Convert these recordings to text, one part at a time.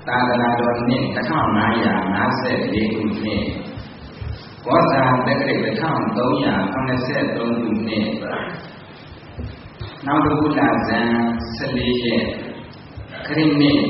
သာသနာတော်နှစ်1554ခုနှစ်ကောဇာတက္ကရာ1383ခုနှစ်နောက်တစ်ခုလဇန်14ရက်ခရစ်နှစ်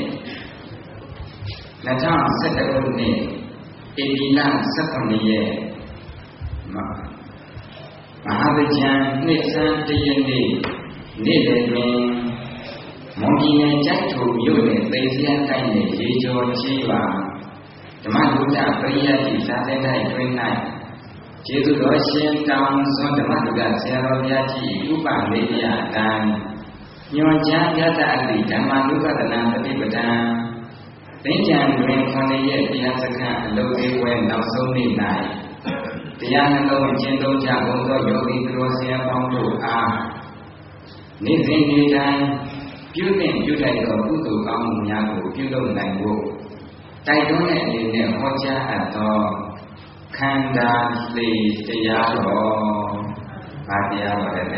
2011ခုနှစ်ဧပြီလ18ရက်မဟာဗကြံနှစ်ဆန်း1ရက်နေ့နေ့လယ်တွင်မွန်ပြည်နယ်ကျိုက်ထိုမြို့နယ်သိစရန်တိုင်းနယ်ရေကျော်ချေးပါဓမ္မဒုက္ခပရိယတ်တိစာတဲ့၌တွင်၌ကျေးဇူးတော်ရှင်တောင်စွန်ဓမ္မဒုက္ခဆရာတော်ဘုရားကြီးဥပလေးပြအတိုင်းညွန်ကြားပြတတ်သည့်ဓမ္မဒုက္ခတဏပฏิပဒံသင်္ကြန်တွင်9ရက်တရားစခန်းအလုပ်သေးပွဲနောက်ဆုံးနေ့၌တရားနှလုံးအကျဉ်းသုံးကြဘုံသောယောဂီသူတော်ဆရာပေါင်းတို့အားနေ့စဉ်နေ့တိုင်းပြုသင့်ပြုထိုက်သောကုသိုလ်ကောင်းမှုများကိုပြုလုပ်နိုင်ဖို့တိုက်တွန်းတဲ့အနေနဲ့ဟောကြားအပ်သောခန္ဓာလေတရားတော်ဗာတရားတော်လည်း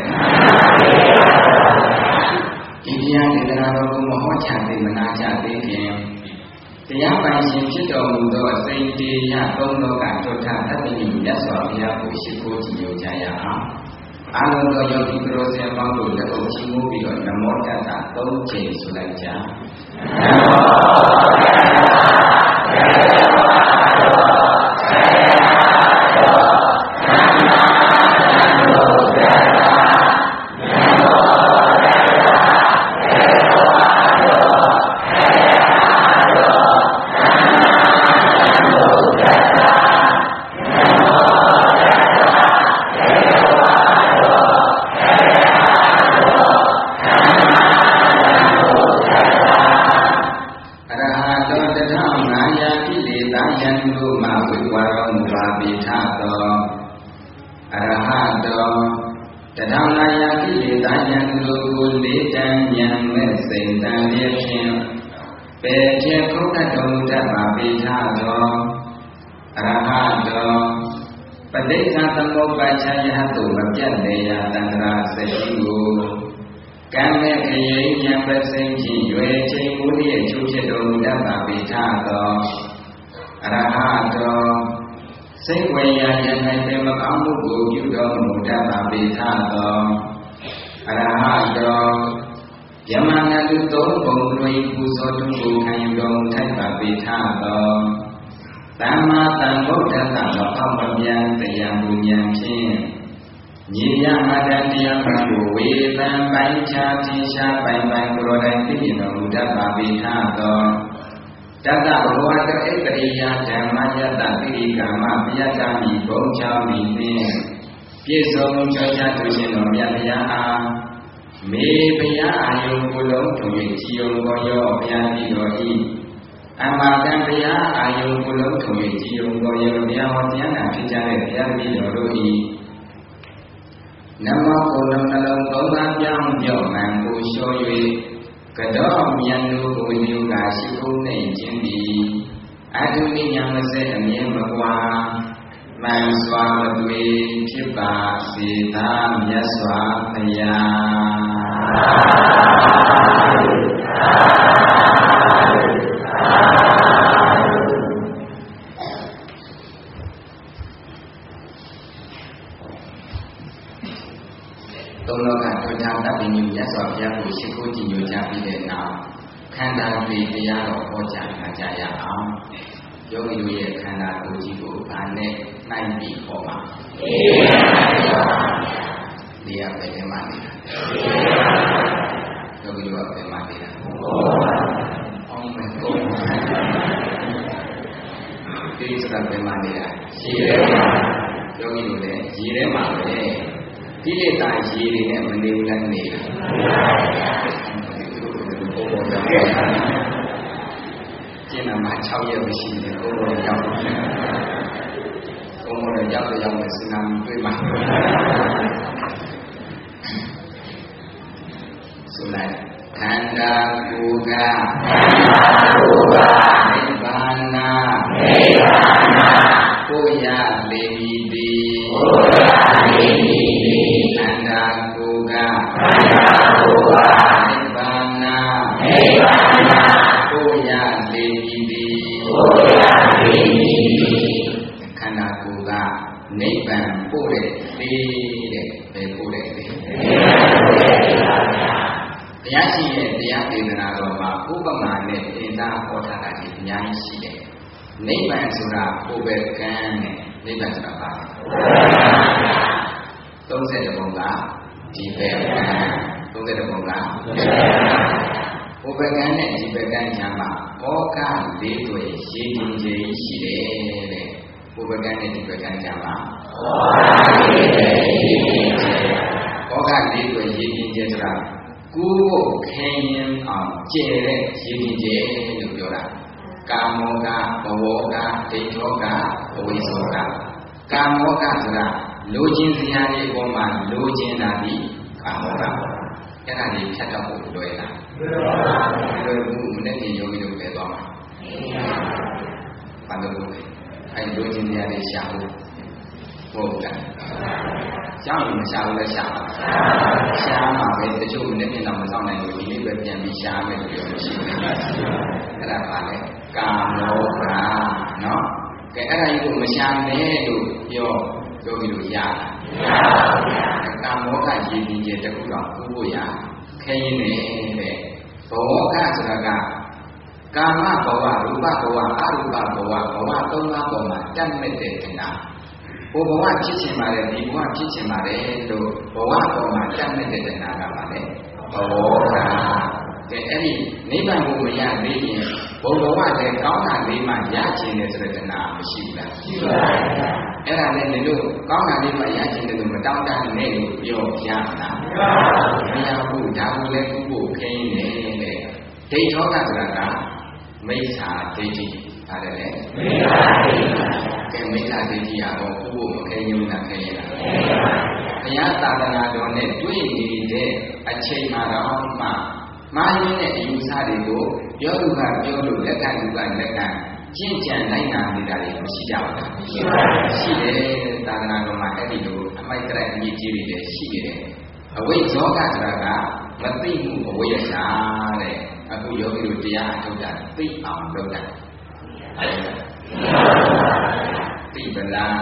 ဒီတရားဒေသနာတော်ကိုမဟောကြားသေးမနာကြသေးခင်တရားပိုင်ရှင်ဖြစ်တော်မူသောအစိမ့်တရားသုံးတော်ကထုတ်ထားတတ်သိမြတ်စွာဘုရားကိုရှိခိုးကြည်ညိုကြရအောင်အားလုံးသောယောဂီပရိသေပေါင်းတို့လက်ကိုချီးမွမ်းပြီးတော့နမောတတ္တ3ချိန်ဆိုလိုက်ကြနမောတတ္တပြေဆုံးကြောကြသူရှင်တော်မြတ်ဘုရားအားမေဘုရားအာယုကိုလုံးထုံ၍ကြည်ုံတော်ရောဘုရားကြည်တော်၏အမတန်ဘုရားအာယုကိုလုံးထုံ၍ကြည်ုံတော်ရောဘုရားဟောတရားနာဖြစ်ကြတဲ့ဘုရားကြည်တော်တို့၏နမောကုလုံးနှလုံးသုံးပါးပြောင်းပြောင်းမှန်ကိုလျှော်၍ကတော့မြတ်တို့ကိုညုကာရှိခိုးနေခြင်းသည်အတုနိညာမစဲအမြင်မကွာမှန်စွာမတွေ့ဖြစ်ပါစေသာမြတ်စွာဘုရားသုံးလောကထွန်းထားတတ်ပြီးမြတ်စွာဘုရားကိုရှိခိုးကြည်ညိုကြပြီးတဲ့နောက်ခန္ဓာတွေတရားတော်ဟောကြားခံကြရအောင်ယောဂီတို့ရဲ့ခန္ဓာကိုယ်ကြီးကိုဗာနဲ့နှိုင်းပြီးဟောပါဒီရပဲထဲမှာနေတာယောဂီတို့ကပဲမှာနေတာအောင်မယ်ကိုဒီစကားပဲမှာနေတာရှိတယ်ယောဂီတို့လည်းရည်ထဲမှာပဲဒီလေတာရည်တွေနဲ့မနေဘူးလားနေတာကျင်းနာမှာ6ရက်မရှိတယ်ဘုရားရောက်တယ်ဘုရားရောက်တယ်ရောက်မယ်စနာမီတွေ့မှာဆိုလိုက်ခန္ဓာကိုယ်ကနိဗ္ဗာန်ကိုရလေသည်ခန္ဓာကိုယ်ကနိဗ္ဗာန်ကိုရလေကြီးသည်ခန္ဓာကိုယ်ကနိဗ္ဗာန်ပို့တဲ့သေးတဲ့ပဲပို့တဲ့သေးဘုရားရှိရဲ့တရားဒေသနာတော်မှာဥပမာနဲ့သင်သားဟောထားတာကြီးအများကြီးရှိတယ်နိဗ္ဗာန်ဆိုတာပို့ပဲကံနဲ့နိဗ္ဗာန်ဆိုတာပါ30ပုံကဒီပဲကံ30ပုံကဥပကံနဲ့ဒီပကံညာမှာဩက၄တွေရေတင်ခြင်းရှိတယ်တဲ့ဥပကံနဲ့ဒီပကံညာမှာဩက၄တွေရေတင်ခြင်းဆိုတာကိုယ်ကိုခဲရင်အောင်ကျဲတဲ့ရေတင်ခြင်းလို့ပြောတာကာမောကဘဝကဒိဋ္ဌောကဘဝိသောကကာမောကဆိုတာလိုချင်စရာတွေအပေါ်မှာလိုချင်တာဒီကာမောကအဲ့ဒါကြီးဖြတ်တော့ဖို့လွယ်လားလွယ်ဘူးမနေ့ကယောဂီတို့ပဲသွားမှာဘာလို့လဲအဲ့လိုချင်စရာတွေရှာဖို့ဟုတ်လားကြောက်ရင်မရှာဘူးလဲရှာမှာပဲတချို့မနေ့ကတော့မဆောင်နိုင်လို့ဒီနေ့ပဲပြန်ပြီးရှာမယ်လို့ပြောလို့ရှိတယ်အဲ့ဒါပါလေကာမောကနော်ကဲအဲ့ဒါကြီးကိုမရှာနဲ့လို့ပြောယောဂီတို့ရတာကာမောကရည်ကြီးတဲ့တခုတော့ကူးဖို့ရခဲရင်းနေတဲ့ဘဝကဆိုတာကကာမဘဝရူပဘဝအရူပဘဝဘဝ၃ပါးပေါ်မှာတတ်မဲ့တဲ့တင်တာဘဝဖြစ်ချင်ပါတယ်ဒီဘဝဖြစ်ချင်ပါတယ်လို့ဘဝပေါ်မှာတတ်မဲ့တဲ့တင်တာကပါလေဘဝကတဲ့အဲ့ဒီနိဗ္ဗာန်ကိုမရသေးရင်ဘုံဘဝလည်းကောင်းတာလေးမှရချင်တယ်ဆိုတဲ့တင်တာမရှိဘူးလားရှိပါဘူးအဲ့ဒါနဲ့တို့ကောင်းတာလေးမှရချင်တယ်လို့မတောင်းတနဲ့လို့ပြောရလားမရဘူးဒါကိုလည်းကုဖို့ခင်းနေတယ်ဒိဋ္ဌောကဆိုတာကမိစ္ဆာဒိဋ္ဌိပါတယ်လေမိစ္ဆာဒိဋ္ဌိကဲမိစ္ဆာဒိဋ္ဌိကတော့ကုဖို့မခင်းဘူးလားခင်းရလားဘုရားသာသနာတော်နဲ့တွေ့နေတဲ့အချိန်မှာတော့မှမာရင်းတဲ့အယူဆတွေကိုပြောသူကပြောလို့လက်ခံသူကလက်ခံကျင့်ကြံနိုင်တာနေတာတွေမရှိကြဘူးလားရှိပါတယ်ရှိတယ်သာသနာတော်မှာအဲ့ဒီလိုအမိုက်ကြိုက်အမြင့်ကြီးတွေလည်းရှိနေတယ်အဝိဇ္ဇောကဆိုတာကမသိမှုအဝိဇ္ဇာတဲ့အခုယောဂီတို့တရားအထုတ်တာသိအောင်လုပ်တာသိပလား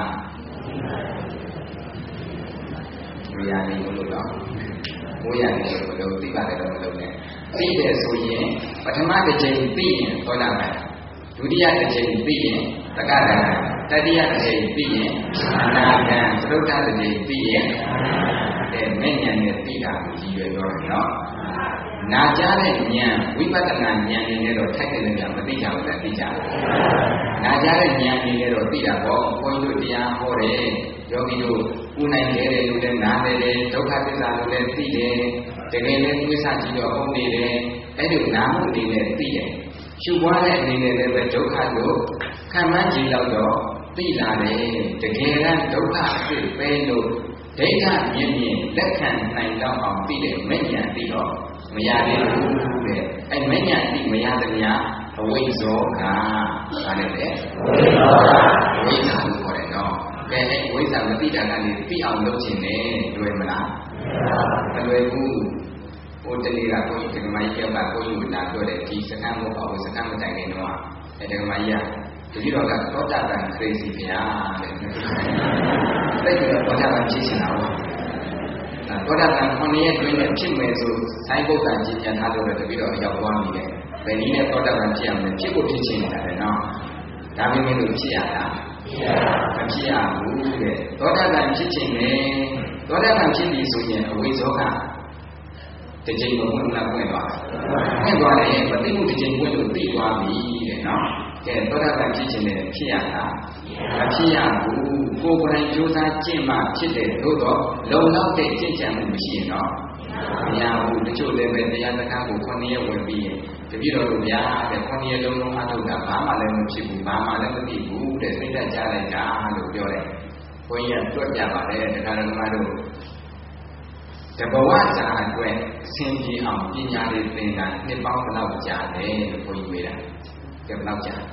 ဝိရဏီဘုလို့တော့ဝိရဏီဘုလို့သိပါတယ်တော့မလုပ်နဲ့သိတယ်ဆိုရင်ပထမတစ်ချိန်သိရင်သောတာပန်ဒုတိယတစ်ချိန်သိရင်သက္ကတဂံတတိယတစ်ချိန်သိရင်အနာဂံသရုတ်တတစ်ချိန်သိရင်တဲ့မဲ့ဉာဏ်နဲ့သိတာကိုရည်ရွယ်တော့တယ်နော်နာကြားတဲ့ဉာဏ်ဝိပဿနာဉာဏ်တွေနဲ့တော့ထိုက်တယ်လည်းမသိကြဘူးလားသိကြတယ်နာကြားတဲ့ဉာဏ်တွေနဲ့တော့သိတာပေါ့ဘုန်းကြီးတို့တရားဟောတယ်ယောဂီတို့ကုနိုင်တယ်လို့လည်းနားတယ်ဒုက္ခသစ္စာလို့လည်းသိတယ်တကယ်လည်းဝိသကြည့်တော့ဟုတ်နေတယ်အဲ့ဒီနာမှုအနေနဲ့သိတယ်ရှုပွားတဲ့အနေနဲ့လည်းပဲဒုက္ခကိုခံမှန်းကြည့်တော့သိလာတယ်တကယ်ကဒုက္ခအဖြစ်ပဲလို့ဒိဋ္ဌမြင်မြင်လက်ခံနိုင်တော့အောင်သိတဲ့မဉ္ဇဉ်သိတော့မရသေးဘူးတဲ့အဲ့မဉ္ဇဉ်သိမရတဲ့များအဝိဇ္ဇောကပါတယ်လေဝိဇ္ဇာလို့ခေါ်တယ်နော်ကဲအဲ့ဝိဇ္ဇာမသိတာကနေသိအောင်လုပ်ခြင်းနဲ့လွယ်မလားမလွယ်ဘူးဟိုတနေ့ကကိုကြီးကမကြီးကကိုကြီးကလာပြောတယ်ဒီစကမ်းမဟုတ်ပါဘူးစကမ်းမတိုင်ခင်တော့အဲ့ဒီကမကြီးကတတိတော်ကသောတာပန်ခရီးစီဗျာတဲ့သိတယ်သောတာပန်ဖြစ်နေတာဟုတ်သောတာပန်9ရက်တွင်းနဲ့ဖြစ်မယ်ဆိုဆိုင်ပုဒ်ကကြည်ပြန်ထားလို့တတိတော်ရောက်သွားပြီလေဘယ်နည်းနဲ့သောတာပန်ဖြစ်အောင်လဲဖြစ်ဖို့ဖြစ်ချင်နေတာလေနော်ဒါပေမဲ့လို့ဖြစ်ရတာမဖြစ်ရဘူးတဲ့သောတာပန်ဖြစ်ချင်တယ်သောတာပန်ဖြစ်ပြီဆိုရင်အဝိဇ္ဇောကတစ်ချိန်ပုံမှန်လာပွင့်သွားတယ်ပွင့်သွားတယ်မသိမှုတစ်ချိန်ပွင့်လို့သိသွားပြီတဲ့နော်ကဲသောတာပန်ဖြစ်ချင်တယ်ဖြစ်ရတာမဖြစ်ရဘူးကိုယ်ကိုယ်တိုင်ကြိုးစားကျင့်မှဖြစ်တယ်လို့တော့လုံလောက်တဲ့ကျင့်ကြံမှုမရှိရင်တော့မရဘူးတချို့လည်းပဲတရားစကားကို9ရက်ဝင်ပြီးရင်တပည့်တော်တို့ဗျာတဲ့9ရက်လုံးလုံးအထုတ်တာဘာမှလည်းမဖြစ်ဘူးဘာမှလည်းမသိဘူးတဲ့စိတ်ဓာတ်ကြားလိုက်တာလို့ပြောတယ်ဘုန်းကြီးကတွက်ပြပါတယ်တရားတော်မှာတို့တဘဝကြာအတွက်ဆင်ပြေအောင်ပညာတွေသင်တာနှစ်ပေါင်းဘယ်လောက်ကြာလဲလို့ဘုန်းကြီးမေးတာကဲဘယ်လောက်ကြာ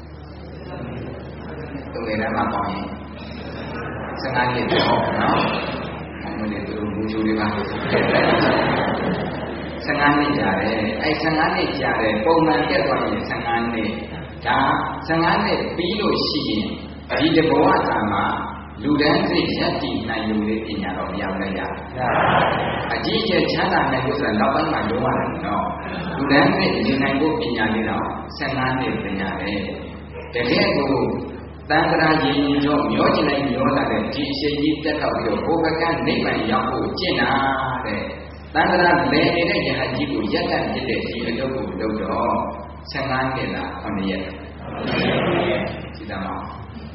တုံးငယ်တန်းမှာပေါင်းရင်15နှစ်တော့နော်မလို့သူတို့မူချိုတွေပါ 15နှစ်ကြာတယ်အဲ15နှစ်ကြာတယ်ပုံမှန်တက်သွားရင်15နှစ်ဒါ15နှစ်ပြီးလို့ရှိရင်ဒီတဘဝသာမှာလူတန်းစိတ်ရက်တည်နိုင်လို့လေပညာတော့မရောက်နိုင်ရအကြီးအကျယ်ချမ်းသာနိုင်ဖို့ဆိုတာနောက်ပိုင်းမှာလုံးဝတယ်နော်လူတန်းစိတ်နေနိုင်ဖို့ပညာလေးတော့15နှစ်ပညာလေတကယ်ကိုတန်ត្រာရင်းရင်တော့မျောချင်လိုက်မျောလာတဲ့ဒီအချိန်ကြီးတက်တော့ပြီးတော့ဘုဘကနိဗ္ဗာန်ရောက်ဖို့ကျင့်တာတဲ့တန်ត្រာလဲနေတဲ့ယဟန်ကြီးကိုရက်တက်ဖြစ်တဲ့ဒီအလုပ်ကိုလုပ်တော့15နှစ်လား9ရက်ဒီတမော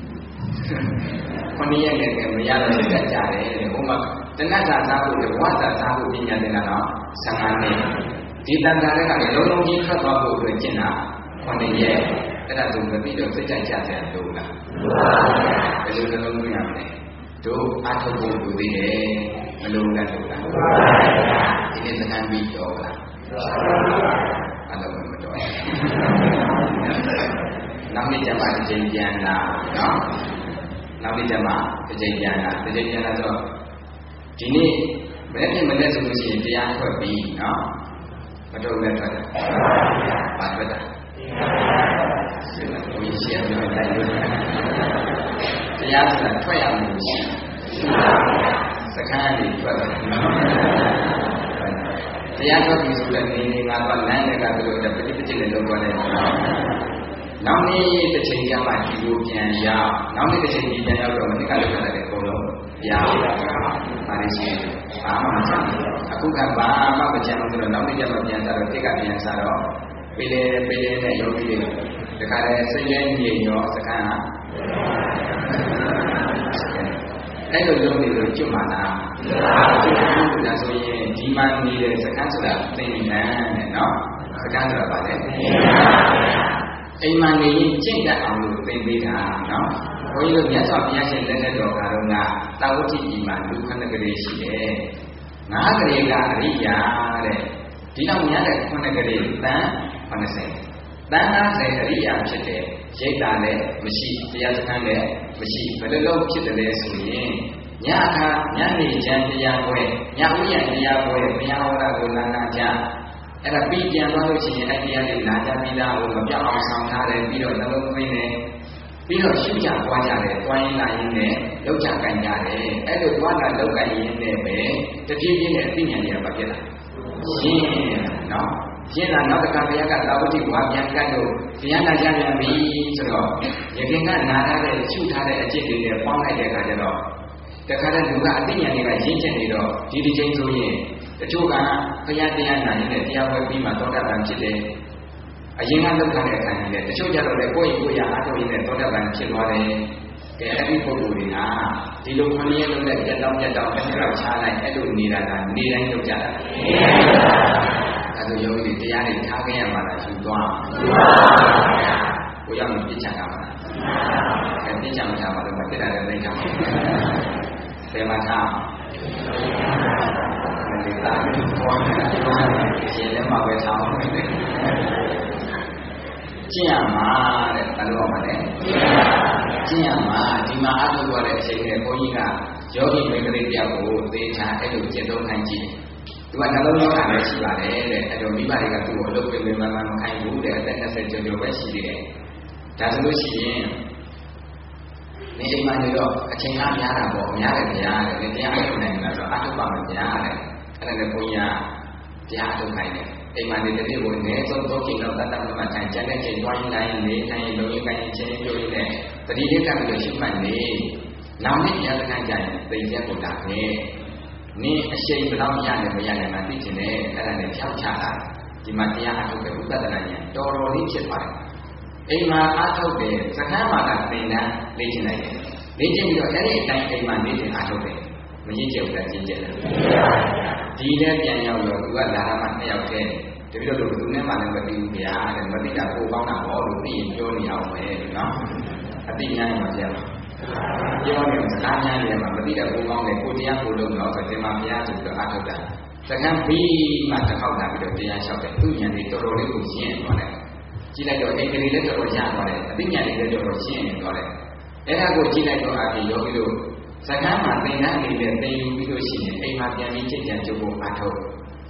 9ရက်နဲ့မရတော့တက်ကြတယ်တဲ့ဘုမတဏ္ဍာစားဖို့ဝါစာစားဖို့ပညာသင်တာတော့15နှစ်ဒီတန်ត្រာတွေကလည်းလုံးလုံးကြီးထွက်သွားဖို့အတွက်ကျင့်တာ9ရက်အဲ့ဒါဆိုမပြီးတော့စိတ်ကြကြကြလို့လားဘယ်လိုနှလုံးသွင်းရမလဲတို့အာထုပ်ဖို့လူသေးတယ်မလုံးနဲ့လို့လားဒီနေ့စကားပြီးတော့လားအဲ့လိုမတော်နောက်နေ့ကျမှတစ်ချိန်ပြန်လာနော်နောက်နေ့ကျမှတစ်ချိန်ပြန်လာဆိုတော့ဒီနေ့မနေ့ဆိုလို့ရှိရင်တရားထွက်ပြီးနော်မတော်လည်းထွက်တယ်ဘာထွက်တာဘုရားရှင်ပြောတယ်တရားဆိုတာထွက်ရမှုရှိစကားလေးထွက်တယ်တရားထွက်ပြီဆိုတဲ့နေနေငါတော့လမ်းတွေကတို့တဲ့ပฏิပတိနဲ့လုပ်ရတယ်နောက်နေ့တစ်ချိန်ကျမှဒီလိုပြန်ရောက်နောက်နေ့တစ်ချိန်ဒီပြန်ရောက်တော့မနေ့ကလုပ်ရတဲ့ပုံလုံးရားပါလိရှိဘာမှမချမ်းအခုကဘာမှမချမ်းဘူးဆိုတော့နောက်နေ့ကျမှပြန်စားတော့တိတ်ကပြန်စားတော့ပေးလေနဲ့ယောဂီတွေတခါတည်းစိတ်ရဲ့ညင်ရောစကားဟာအဲ့လိုလုပ်နေလို့ကျွတ်မှလားကျွတ်ဘူးဒါဆိုရင်ဒီမှနေတဲ့စကားဆိုတာသိနေတယ်နော်စကားဆိုတာဗာလဲအိမ်မှာနေရင်ကျင့်တတ်အောင်လို့သင်ပေးတာနော်ဘုန်းကြီးတို့မြတ်စွာဘုရားရှင်လက်ထက်တော်ကတော့တာဝတိကြီးမှာလူခဏကလေးရှိတယ်9ကလေးကအရိယာတဲ့ဒီတော့များတဲ့9ကလေးတန်80တန်50အရိယာဖြစ်တယ်ရိတ်တာလည်းမရှိတရားစခန်းလည်းမရှိဘယ်လိုလုပ်ဖြစ်တယ်လဲဆိုရင်ညအခါညနေချမ်းတရားပွဲညဥယျာဉ်တရားပွဲဘုရားဟောတာကိုနာကြအဲ့ဒါပြီးပြန်သွားလို့ရှိရင်အဲ့တရားလေးနာကြပြီးသားကိုမပြောင်းအောင်ဆောင်ထားတယ်ပြီးတော့နှလုံးသွင်းတယ်ပြီးတော့ရှုကြပွားကြတယ်ပွားရင်းလာရင်းနဲ့လောက်ကြကန်ကြတယ်အဲ့လိုပွားလာလောက်ကန်ရင်းနဲ့ပဲတဖြည်းဖြည်းနဲ့အသိဉာဏ်တွေကဖြစ်လာရှင်းနော်ရှင်းလာနောက်တစ်ခါဘုရားကသာဝတိဝါပြန်ကတ်လို့တရားနာကြပြန်ပြီဆိုတော့ယခင်ကနာထားတဲ့ရှုထားတဲ့အကျင့်တွေနဲ့ပေါင်းလိုက်တဲ့အခါကျတော့တခါတည်းလူကအသိဉာဏ်တွေကရင်းချက်နေတော့ဒီချိန်ဆိုရင်တချို့ကဘုရားတရားနာရင်လည်းတရားဝဲပြီးမှသောတာပန်ဖြစ်တယ်အရင်ကလောက်ထားတဲ့အခါကြီးလည်းတချို့ကြတော့လည်းကိုယ့်ရဲ့အားထုတ်ရင်းနဲ့သောတာပန်ဖြစ်သွားတယ်ကဲအဲ့ဒီပုဂ္ဂိုလ်တွေကဒီလိုခဏရလုံးနဲ့ပြတ်တောက်တစ်ခါတော့ချားလိုက်အဲ့လိုနေတာကနေတိုင်းလုပ်ကြတာအဲ့လိုယောဂီတွေတရားတွေထားခဲ့ရမှာလားယူသွားကိုရောက်ရင်ပြစ်ချတာပါလားအဲ့ပြစ်ချမှာပါလို့မပြစ်တာလည်းသိကြပါဘယ်မှာထားဒီသားကိုပေါ်နေရှင်းတယ်မှာပဲထားအောင်ကျင့်ရမှာတဲ့ဘယ်လိုမှလဲကျင့်ရမှာဒီမှာအထုပ်ရတဲ့အချိန်နဲ့ဘုန်းကြီးကယောဂီမိဂရိတယောက်ကိုသေချာအဲ့လိုကျင့်သုံးခိုင်းကြည့်သူကနှလုံးရောဂါလည်းရှိပါတယ်တဲ့အဲ့တော့မိဘတွေကသူ့ကိုအလုပ်ပြင်မခိုင်းဘူးတဲ့အသက်20ကျော်ကျော်ပဲရှိသေးတယ်ဒါဆိုလို့ရှိရင်နေအိမ်မှာနေတော့အချိန်ကများတာပေါ့များတယ်ဗျာတဲ့တရားအထုတ်နိုင်တယ်ဆိုတော့အထုတ်ပါမယ်ဗျာတဲ့အဲ့ဒါနဲ့ဘုန်းကြီးကတရားအထုတ်ခိုင်းတယ်အိမ်မှာနေတဲ့နေ့ကိုအနည်းဆုံး3ချိန်လောက်တတ်တတ်မှထိုင်ကျန်တဲ့ချိန်တွားရင်းတိုင်းနေထိုင်ရင်လုံးရင်းကိုင်းချင်းချင်းပြောရင်းနဲ့ပတိလေးကပ်ပြီးတော့ရှိမှတ်နေနောက်နေ့ပြန်ခိုင်းကြရင်သိချက်ကိုတာပဲနင်းအရှိန်ဘယ်လောက်ရတယ်မရတယ်မှသိချင်တယ်အဲ့ဒါနဲ့ဖြောက်ချတာဒီမှာတရားအထုတ်တဲ့ဥပဒနာဉာဏ်တော်တော်လေးဖြစ်ပါတယ်အိမ်မှာအထုတ်တယ်စခန်းမှာကသင်တန်းလေ့ကျင့်လိုက်တယ်လေ့ကျင့်ပြီးတော့အဲ့ဒီအတိုင်းအိမ်မှာနေတဲ့အထုတ်တယ်မရင့်ကျုပ်တာကျင့်ကြတယ်ဒီလည်းပြန်ရောက်တော့သူကလာတာမှ2ယောက်တည်းတပည့်တော်တို့သူနဲ့မှလည်းမသိဘူးဗျာတဲ့မသိတာပိုကောင်းတာပေါ့လို့သိရင်ပြောနေအောင်ပဲနော်အသိဉာဏ်မှာပြောနေစကားများနေမှာမသိတဲ့ပိုကောင်းတယ်ကိုတရားကိုလုံးတော့ဆိုတင်မှာဘုရားဆိုပြီးတော့အထုတ်တာစကံပြီးမှတစ်ခေါက်လာပြီးတော့တရားလျှောက်တယ်သူဉာဏ်တွေတော်တော်လေးကိုရှင်းသွားတယ်ကြည့်လိုက်တော့အိမ်ကလေးလည်းတော်တော်ရသွားတယ်အသိဉာဏ်တွေလည်းတော်တော်ရှင်းနေသွားတယ်အဲ့ဒါကိုကြည့်လိုက်တော့အပြင်ယောဂီတို့စကံမှာသင်္ကန်းအနေနဲ့သင်ယူပြီးလို့ရှိရင်အိမ်မှာပြန်ပြီးချိန်ပြန်ကြိုးဖို့အထုတ်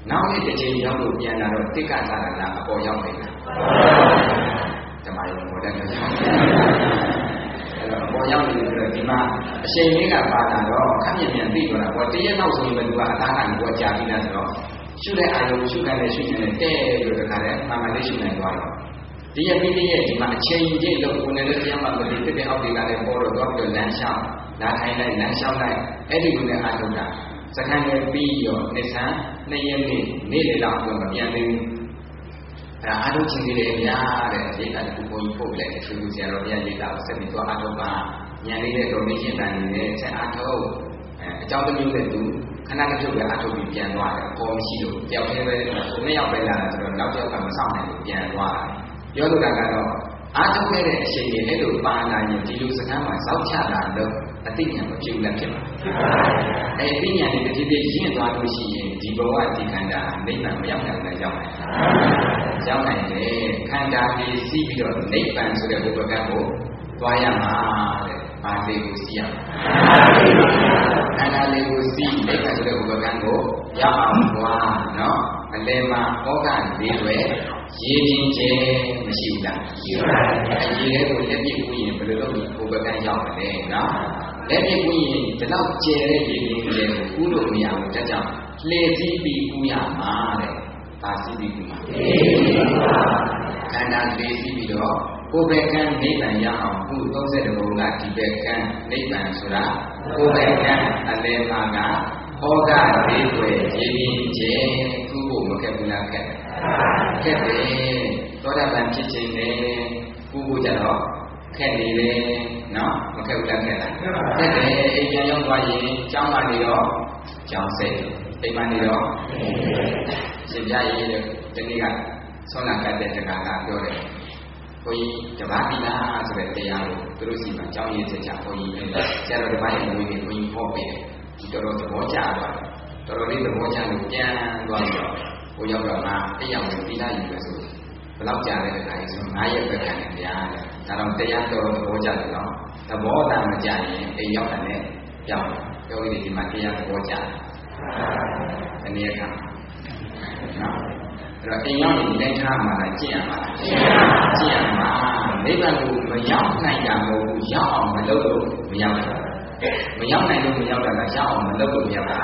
နောက်နေ့တစ်ချိန်ရောက်လို့ပြန်လာတော့တိက္ကသရဏအပေါ်ရောက်နေတာဓမ္မယုံပေါ်တဲ့ကြောင့်အဲ့တော့အပေါ်ရောက်နေပြီးတော့ဒီမှာအချိန်လေးကပါလာတော့ခက်မြင်မြန်သိတော့တာဘောတရက်နောက်ဆိုရင်ဘယ်သူကအသားကနေဘောကြာပြီးလားဆိုတော့ရှုတဲ့အာယုံရှုခံတဲ့ရှုခြင်းနဲ့တဲ့လို့တခါတည်းမှန်မှန်လေးရှုနိုင်သွားတော့ဒီရပြီးတဲ့ဒီမှာအချိန်ကြီးလို့ကိုယ်နဲ့လည်းတရားမှမသိတဲ့အောက်ကလည်းပေါ်တော့တော့လမ်းလျှောက်လာထိုင်လိုက်လမ်းလျှောက်လိုက်အဲ့ဒီလိုနဲ့အာထုံတာစခန်းနဲ့ပြီးရောနှစ်ဆန်း2ရက်နေ့နေ့လေလောက်တော့မပြန်သေးဘူးအဲ့ဒါအာထုချင်းလေးတွေအများတဲ့ဒီကတခုဘုန်းကြီးပို့လိုက်တယ်သူဆရာတော်ဘုရားရေးတာကိုဆက်ပြီးတော့အာထုပါညံလေးတဲ့တော်မင်းရှင်တန်နေနဲ့ဆက်အာထုအကြောင်းတစ်မျိုးနဲ့သူခဏတစ်ဖြုတ်ပဲအာထုပြီးပြန်သွားတယ်ပေါ်မရှိလို့တယောက်တည်းပဲ2ယောက်ပဲလာတယ်ဆိုတော့နောက်တစ်ယောက်ကမဆောင်နိုင်လို့ပြန်သွားတယ်ပြောလို့ကတော့အားထုတ်ခဲ့တဲ့အချိန်ကြီးအဲ့လိုပါလာရင်ဒီလိုစကားမှာစောက်ချတာတော့အသိဉာဏ်မဖြစ်ဘူးလားဖြစ်ပါအဲ့ဒီဉာဏ်တွေတစ်ပြေးရင့်သွားလို့ရှိရင်ဒီဘဝဒီခန္ဓာနိဗ္ဗာန်မရောက်နိုင်ဘူးရောက်နိုင်တယ်ခန္ဓာပြီးစီးပြီးတော့နိဗ္ဗာန်ဆိုတဲ့ဘုရားကိုသွားရမှာတဲ့ပါဠိကိုစီးရမှာခန္ဓာလေးကိုစီးနိဗ္ဗာန်ဆိုတဲ့ဘုရားကိုရောက်အောင်သွားနော်အလယ်မှာဩဃလေးတွေရေချင်းကျဲမရှိဘူးလားရှိပါတယ်ရေထဲကိုလက်ပြည့်ကူးရင်ဘယ်လိုလုပ်ပြီးဘုပကံရောက်မလဲနော်လက်ပြည့်ကူးရင်ဒီတော့ကျဲတဲ့ရေချင်းကျဲကိုကူးလို့မရဘူးဒါကြောင့်လှည့်စည်းပြီးကူးရမှာတဲ့ပါစီပြီးကူးမှာခန္ဓာလှည့်စည်းပြီးတော့ဘုပကံနိဗ္ဗာန်ရောက်အောင်ကူး30ဘုံကဒီဘကံနိဗ္ဗာန်ဆိုတာဘုပကံအလယ်မှာကဩဃလေးတွေရေချင်းကျဲကူးဖို့မခက်ဘူးလားခက်ခက်တယ်သောတာပန်ဖြစ်ခြင်းနဲ့ကုဖို့ကြတော့ခက်နေတယ်နော်မခက်ဘူးလားခက်လားခက်တယ်အိမ်ပြန်ရောက်သွားရင်ကျောင်းကနေတော့ကျောင်းစိတ်အိမ်မနေတော့ရှင်ပြရေးတဲ့ဒီနေ့ကဆောနာကတ်တဲ့တက္ကကပြောတယ်ဘုန်းကြီးတပါးပြီလားဆိုတဲ့တရားကိုသူတို့စီမှာကျောင်းရေးချက်ချဘုန်းကြီးလည်းဆရာတော်တပါးရဲ့မွေးနေ့ဘုန်းကြီးဟောပေးတယ်ဒီတော်တော်သဘောကျသွားတယ်တော်တော်လေးသဘောကျလို့ပြန်သွားပြီးတော့ဘုရားကငါအဲ့ရောက်ပြီးပြီးသားယူလို့ဆိုဘယ်လောက်ကြာတဲ့ခါကြီးဆို9ရက်ပဲခံတယ်ဗျာဒါတော့တရားတော်သဘောကျတယ်နော်သဘောတမ်းမကြရင်အိမ်ရောက်တယ်ပြောင်းယောဂီတွေဒီမှာတရားသဘောကျတယ်ဒီနေ့ကနော်အဲ့တော့အိမ်ရောက်ရင်လက်ထားမှလားကြည့်ရမှာလားကြည့်ရမှာနိဗ္ဗာန်ကိုမရောက်နိုင်တာမဟုတ်ဘူးရောက်အောင်မလုပ်လို့မရောက်တာမရောက်နိုင်လို့မရောက်တာကရောက်အောင်မလုပ်လို့မရောက်တာ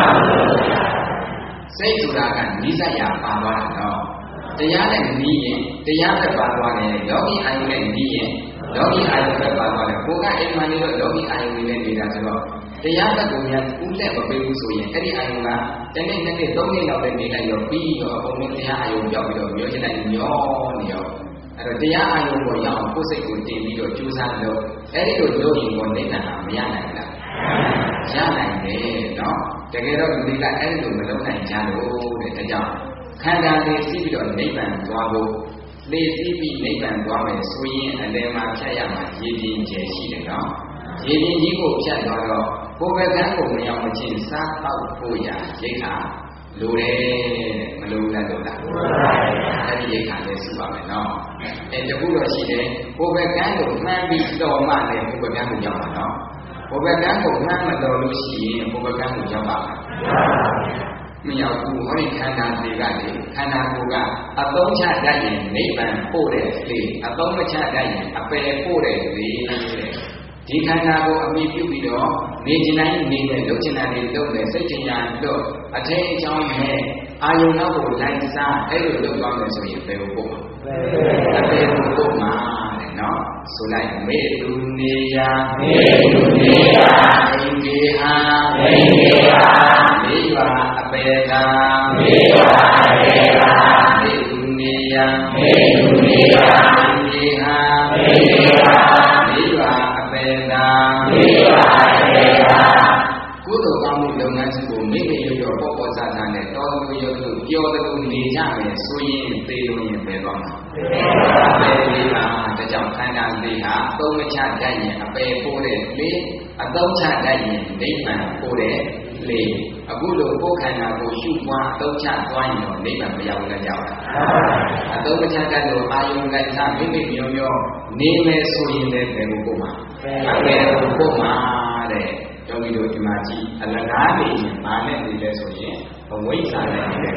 စိတ်ဆိုတာကနိစ္စရာပါသွားတာတော့တရားနဲ့နီးရင်တရားနဲ့ပါသွားတယ်ယောဂီအာယုနဲ့နီးရင်ယောဂီအာယုနဲ့ပါသွားတယ်ကိုကအိမ်မှာနေတော့ယောဂီအာယုနဲ့နေတာဆိုတော့တရားသက်ကိုများဦးလက်မပေးဘူးဆိုရင်အဲ့ဒီအာယုကတနေ့နှစ်နေ့သုံးနေ့လောက်ပဲနေလိုက်ရောပြီးတော့အကုန်လုံးတရားအာယုပြောက်ပြီးတော့မျိုးချလိုက်ညောနေရောအဲ့တော့တရားအာယုကိုရောက်အောင်ကိုယ်စိတ်ကိုတင်ပြီးတော့ကြိုးစားလို့အဲ့ဒီလိုလုပ်ရင်ကိုနိဗ္ဗာန်မရနိုင်ဘူးလားရနိုင်တယ်နော်တကယ်တော့ဒီကအဲ့ဒီလိုမလုပ်နိုင်ကြလို့တဲ့ဒါကြောင့်ခန္ဓာလေးစီးပြီးတော့နိဗ္ဗာန်သွားဖို့လေးစီးပြီးနိဗ္ဗာန်သွားမယ်ဆိုရင်အလယ်မှာဖြတ်ရမှာရည်ရင်ကျယ်ရှိတယ်နော်ရည်ရင်ကြီးကိုဖြတ်သွားတော့ဘုရားကံကိုမရောက်မချင်းစားတော့ဖို့ရရိတ်ခါလိုတယ်မလိုဘူးလားလို့လားအဲ့ဒီရိတ်ခါလေးစုပါမယ်နော်အဲတခုတော့ရှိတယ်ဘုရားကံကိုမှန်းပြီးတော်မှလည်းဘုရားကံကိုရောက်မှာနော်ဘုရားကံကိုမှန်းမတော်လို့ရှိရင်ဘုရားကံကိုရောက်ပါမရောက်ဘူးဟောဒီခန္ဓာတွေကလေခန္ဓာကိုယ်ကအသုံးချတတ်ရင်နိဗ္ဗာန်ပို့တဲ့လေအသုံးမချတတ်ရင်အပယ်ပို့တဲ့လေဒီခန္ဓာကိုအမိပြုပြီးတော့နေကျင်တိုင်းနေတဲ့လုပ်ချင်တာတွေလုပ်မယ်စိတ်ချညာလုပ်အထင်းအချောင်းနဲ့အာယုံနောက်ကိုလိုက်စားအဲ့လိုလုပ်သွားမယ်ဆိုရင်ဘယ်လိုပို့မှာအပယ်ကိုပို့မှာတဲ့နော်ဆိုလိုက်မေတုနေယမေတုနေယအင်္ဂေဟာအင်္ဂေဟာမေဝါအပေကာမေဝါအပေကာမေတုနေယမေတုနေယအင်္ဂေဟာအင်္ဂေဟာမေဝါအပေကာမေဝါအပေကာကုသိုလ်ကောင်းမှုလုပ်ငန်းစုကိုမိမိရောပေါ့ပေါ့ဆဆနဲ့တော်တော်ရုပ်လို့ပြောတယ်လို့နေကြမယ်ဆိုရင်သေလို့ရင်ပဲသွားမှာအပေလေးပါဒါကြောင့်ခန္ဓာလေးဟာအသုံးမချတတ်ရင်အပေပို့တဲ့လေအသုံးချတတ်ရင်နိဗ္ဗာန်ပို့တဲ့လေအခုလိုကိုယ်ခန္ဓာကိုရှုပွားအသုံးချသွားရင်တော့နိဗ္ဗာန်မရောက်လည်းကြောက်တာအသုံးမချတတ်လို့အာယုန်ကစားမိမိမျိုးမျိုးနေမယ်ဆိုရင်လည်းဘယ်ကိုပို့မှာအပေကိုပို့မှာတဲ့ယောဂီတို့ဒီမှာကြည့်အလကားနေရင်မာနဲ့နေလဲဆိုရင်အဝိဇ္ဇာနဲ့နေတယ်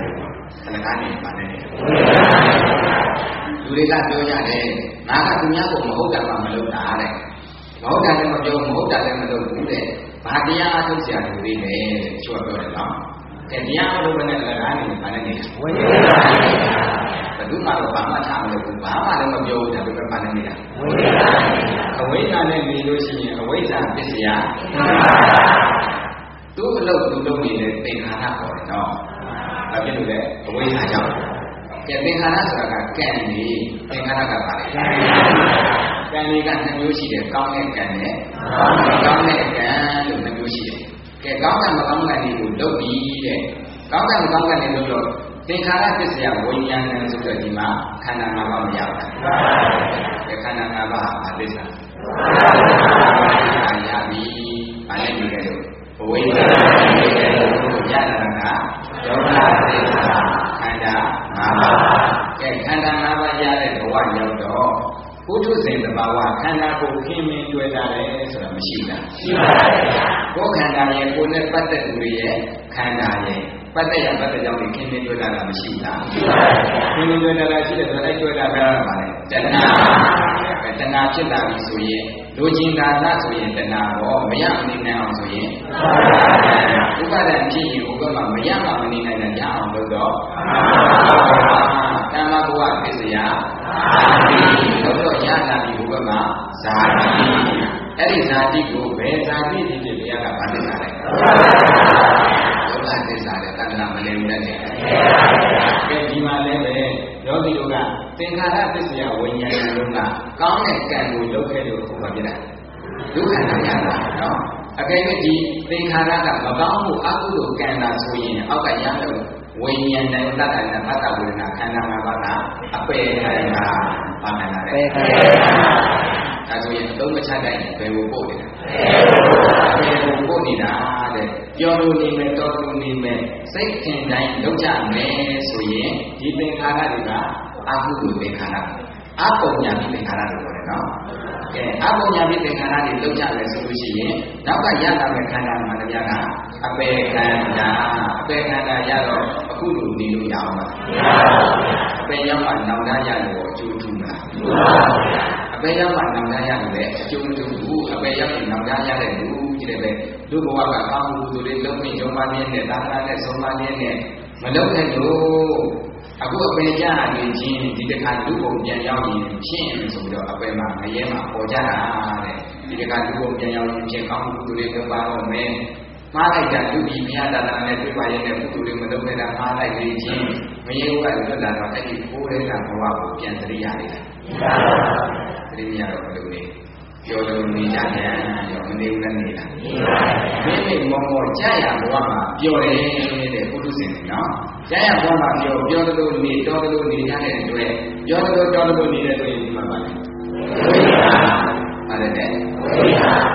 သလကားနေပါနဲ့လူတွေကပြောကြတယ်ငါကသူများကိုမဟုတ်တာမှမလုပ်တာတဲ့မဟုတ်တာလည်းမပြောမဟုတ်တာလည်းမလုပ်ဘူးတဲ့ဘာတရားအထုတ်เสียလူတွေလဲချောပြောတယ်နော်ကဲတရားမလုပ်ဘဲနဲ့သလကားနေပါနဲ့ဝင်နေတာဘယ်သူမှတော့ဘာမှချမလုပ်ဘူးဘာမှလည်းမပြောဘူးဒါပေမဲ့ပါနေနေတာဝင်နေတာအဝိဇ္ဇာနဲ့နေလို့ရှိရင်အဝိဇ္ဇာပစ္စယသူ့အလုပ်သူလုပ်နေတဲ့သင်္ခါရပေါ်တယ်နော်။ဘာဖြစ်လို့လဲအဝိဇ္ဇာကြောင့်ကဲသင်္ခါရဆိုတာကကံကြီးသင်္ခါရကပါလေကံကြီးက2မျိုးရှိတယ်ကောင်းတဲ့ကံနဲ့ကောင်းတဲ့ကံလို့2မျိုးရှိတယ်ကဲကောင်းတဲ့မကောင်းတဲ့တွေကိုလုပ်ပြီးတဲ့ကောင်းတဲ့မကောင်းတဲ့တွေလုပ်တော့သင်္ခါရပစ္စယဝိညာဏဆိုတဲ့ဒီမှာခန္ဓာ၅ပါးမရဘူးကဲခန္ဓာ၅ပါးအသစ္စာရပြီဘာလဲဒီကဲလို့အဝိဇ္ဇာရတာကဒုက္ခသစ္စာခန္ဓာ၅ပါးကဲခန္ဓာ၅ပါးရတဲ့ဘဝရောက်တော့ပုထုဇဉ်တဘာဝခန္ဓာကိုခင်မင်းတွေ့တာလေဆိုတာမရှိဘူးလားရှိပါဘူးကိုယ်ခန္ဓာရဲ့ကိုယ်နဲ့ပတ်သက်သူတွေရဲ့ခန္ဓာရဲ့ပတ်သက်ရပတ်သက်ကြောင့်ခင်မင်းတွေ့တာမရှိဘူးလားရှိပါဘူးခင်မင်းတွေ့တာရှိတယ်ဆိုတော့တွေ့တာကပါလေတဏှာတဏှာဖြစ်လာပြီဆိုရင်လူချင်းသာသဆိုရင်တဏှာတော့မရမနေနိုင်အောင်ဆိုရင်ဥပါဒံဖြစ်ရင်ဥပမာမရမနေနိုင်တဲ့ရအောင်လို့တော့ကာမဘဝပစ္စယတော့ရလာပြီဥပမာဇာတိအဲ့ဒီဇာတိကိုဘယ်ဇာတိဖြစ်ဖြစ်ဘုရားကဗာသစ္စာလဲဒုက္ခသစ္စာလဲတဏှာမလည်ဘူးတဲ့ကဲဒီမှာလည်းပဲယောဂီတို့ကသင်္ခါရပစ္စယဝိညာဉ်လုံးကကောင်းတဲ့ကံကိုလုပ်ခဲ့လို့ဟောပါပြတာဒုက္ခနာရတာနော်အကယ်၍ဒီသင်္ခါရကမကောင်းမှုအကုသိုလ်ကံတာဆိုရင်အောက်ကရလို့ဝိညာဉ်နဲ့တတ္တနဲ့ဖတ်တာဝေဒနာခန္ဓာ၅ပါးကအပေခိုင်တာပါဏနာတဲ့ဒါဆိုရင်သုံးမချတိုင်းဘယ်ကိုပို့နေတာဘယ်ကိုပို့နေတာတဲ့ပြောလို့နေမယ်တော်လို့နေမယ်စိတ်ထင်တိုင်းလုပ်ကြမယ်ဆိုရင်ဒီသင်္ခါရတွေကအကုသိုလ်သင်္ခါရအပုံညာပြီးသင်္ခါရလို့ပြောတယ်နော်ကဲအပုံညာပြီးသင်္ခါရတွေလုပ်ကြမယ်ဆိုလို့ရှိရင်နောက်ကရလာမယ့်ခန္ဓာမှာတရားကအပေခန္ဓာအပေခန္ဓာရတော့အခုလိုနေလို့ရအောင်လားမရပါဘူးအပေရောက်မှနောင်တရလို့အကျိုးထူးမလားမရပါဘူးအပေရောက်မှနောင်တရလို့လည်းအကျိုးမထူးဘူးအပေရောက်ရင်နောင်တရတဲ့လူကြီးတယ်ပဲလူဘဝကကောင်းမှုသူတွေလုံးဝရုံပါနေနဲ့သာသနာနဲ့ဆုံးမနေနဲ့မလုပ်ခဲ့လို့အခုအပေကြနေချင်းဒီတခါလူပုံပြန်ရောက်ရင်ဖြစ်ရင်ဆိုပြီးတော့အပေမှာငရဲမှာပေါ်ကြတာတဲ့ဒီတခါလူပုံပြန်ရောက်ရင်ဖြစ်ကောင်းမှုသူတွေလုံးပါတော့မယ်မှားလိုက်တာလူကြီးဘုရားသာသနာနဲ့တွေ့ပါရဲ့ပုဂ္ဂိုလ်တွေမလုပ်ခဲ့တာမှားလိုက်နေချင်းမရေဘူးကလွတ်လာတော့အဲ့ဒီကိုယ်ရဲ့ဘဝကိုပြန်သတိရလိုက်တာသတိရတော့ဘယ်လိုလဲပြောလို့နေကြတယ်ရောမနေဘူးလည်းနေတာမိမိမောမောကြာရဘဝမှာပြောတယ်တဲ့ပုထုဇဉ်နော်ကြာရဘဝမှာပြောလို့နေတော်လို့နေကြတဲ့အတွက်ပြောလို့တော်လို့နေတဲ့အတွက်ဒီမှာပါလေဝိညာဉ်ပါတယ်တဲ့ဝိညာဉ်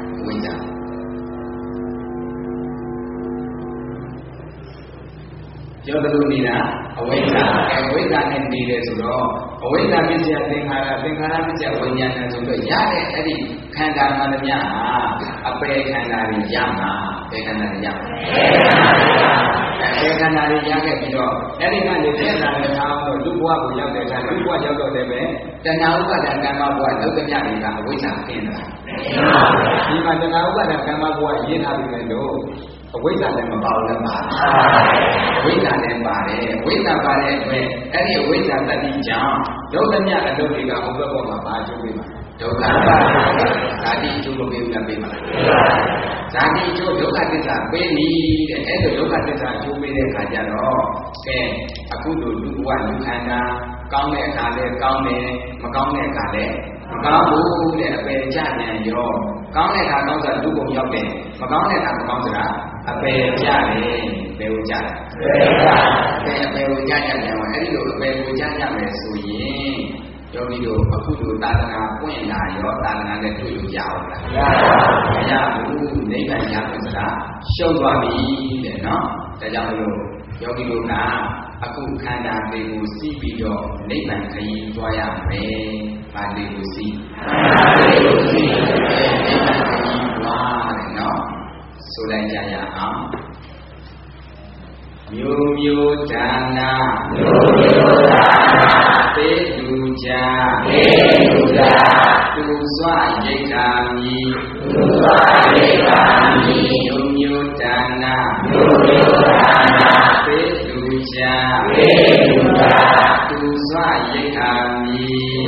ပြောသလိုနေတာအဝိဇ္ဇာအဝိဇ္ဇာနဲ့နေတယ်ဆိုတော့အဝိဇ္ဇာပစ္စယသင်္ခါရပစ္စယဝိညာဏဆိုတော့ရတဲ့အဲ့ဒီခန္ဓာမှန်သမျှဟာအပေခန္ဓာတွေရမှာပေခန္ဓာတွေရမှာပေခန္ဓာတွေရခဲ့ပြီးတော့အဲ့ဒီကနေသက်သာတဲ့အားတော့လူဘဝကိုရောက်တဲ့အခါလူဘဝရောက်တော့လည်းပဲတဏှာဥပါဒံကမ္မဘဝလုံးသမျှတွေကအဝိဇ္ဇာကျင်းတာဒီမှာတဏှာဥပါဒံကမ္မဘဝရေးထားပြီးတော့အဝိဇ္ဇာလည်းမပါဘူးလည်းပါဝိဇ္ဇာလည်းပါတယ်ဝိဇ္ဇာပါတဲ့အတွက်အဲ့ဒီအဝိဇ္ဇာတတိကြောင့်ဒုက္ခမြအလုပ်တွေကဟောဘက်ပေါ်မှာပါကျိုးပေးမှာဒုက္ခပါဇာတိအကျိုးမပေးဘူးလားပေးမှာဇာတိအကျိုးဒုက္ခသစ္စာပေးပြီတဲ့အဲ့လိုဒုက္ခသစ္စာအကျိုးပေးတဲ့အခါကျတော့ကဲအခုလိုလူဘဝလူခန္ဓာကောင်းတဲ့အခါလည်းကောင်းတယ်မကောင်းတဲ့အခါလည်းမကောင်းဘူးတဲ့အပေကြဉာဏ်ရောကောင်းတဲ့အခါကောင်းတာလူပုံရောက်တယ်မကောင်းတဲ့အခါမကောင်းဆိုတာအပေကြတယ်ဘယ်ကိုကြလဲအပေကိုကြကြတယ်ဟောအဲ့ဒီလိုအပေကိုကြကြမယ်ဆိုရင်ယောဂီတို့အခုလိုသာသနာပွင့်လာရောသာသနာနဲ့တွေ့လို့ရအောင်လားမရဘူးနိဗ္ဗာန်ရဖို့ဆိုတာရှုံးသွားပြီတဲ့နော်ဒါကြောင့်မလို့ယောဂီတို့ကအခုခန္ဓာတွေကိုစီးပြီးတော့နိဗ္ဗာန်ခရီးသွားရမယ်။ဘာတွေကိုစီးနိဗ္ဗာန်ခရီးသွားတယ်နော်။ဆိုလိုက်ကြရအောင်။မျိုးမျိုးဒါနာသေလူကြသူစွာရိတ်တာမီမျိုးမျိုးဒါနာသေလူကြသူစွာရိတ်တာမီ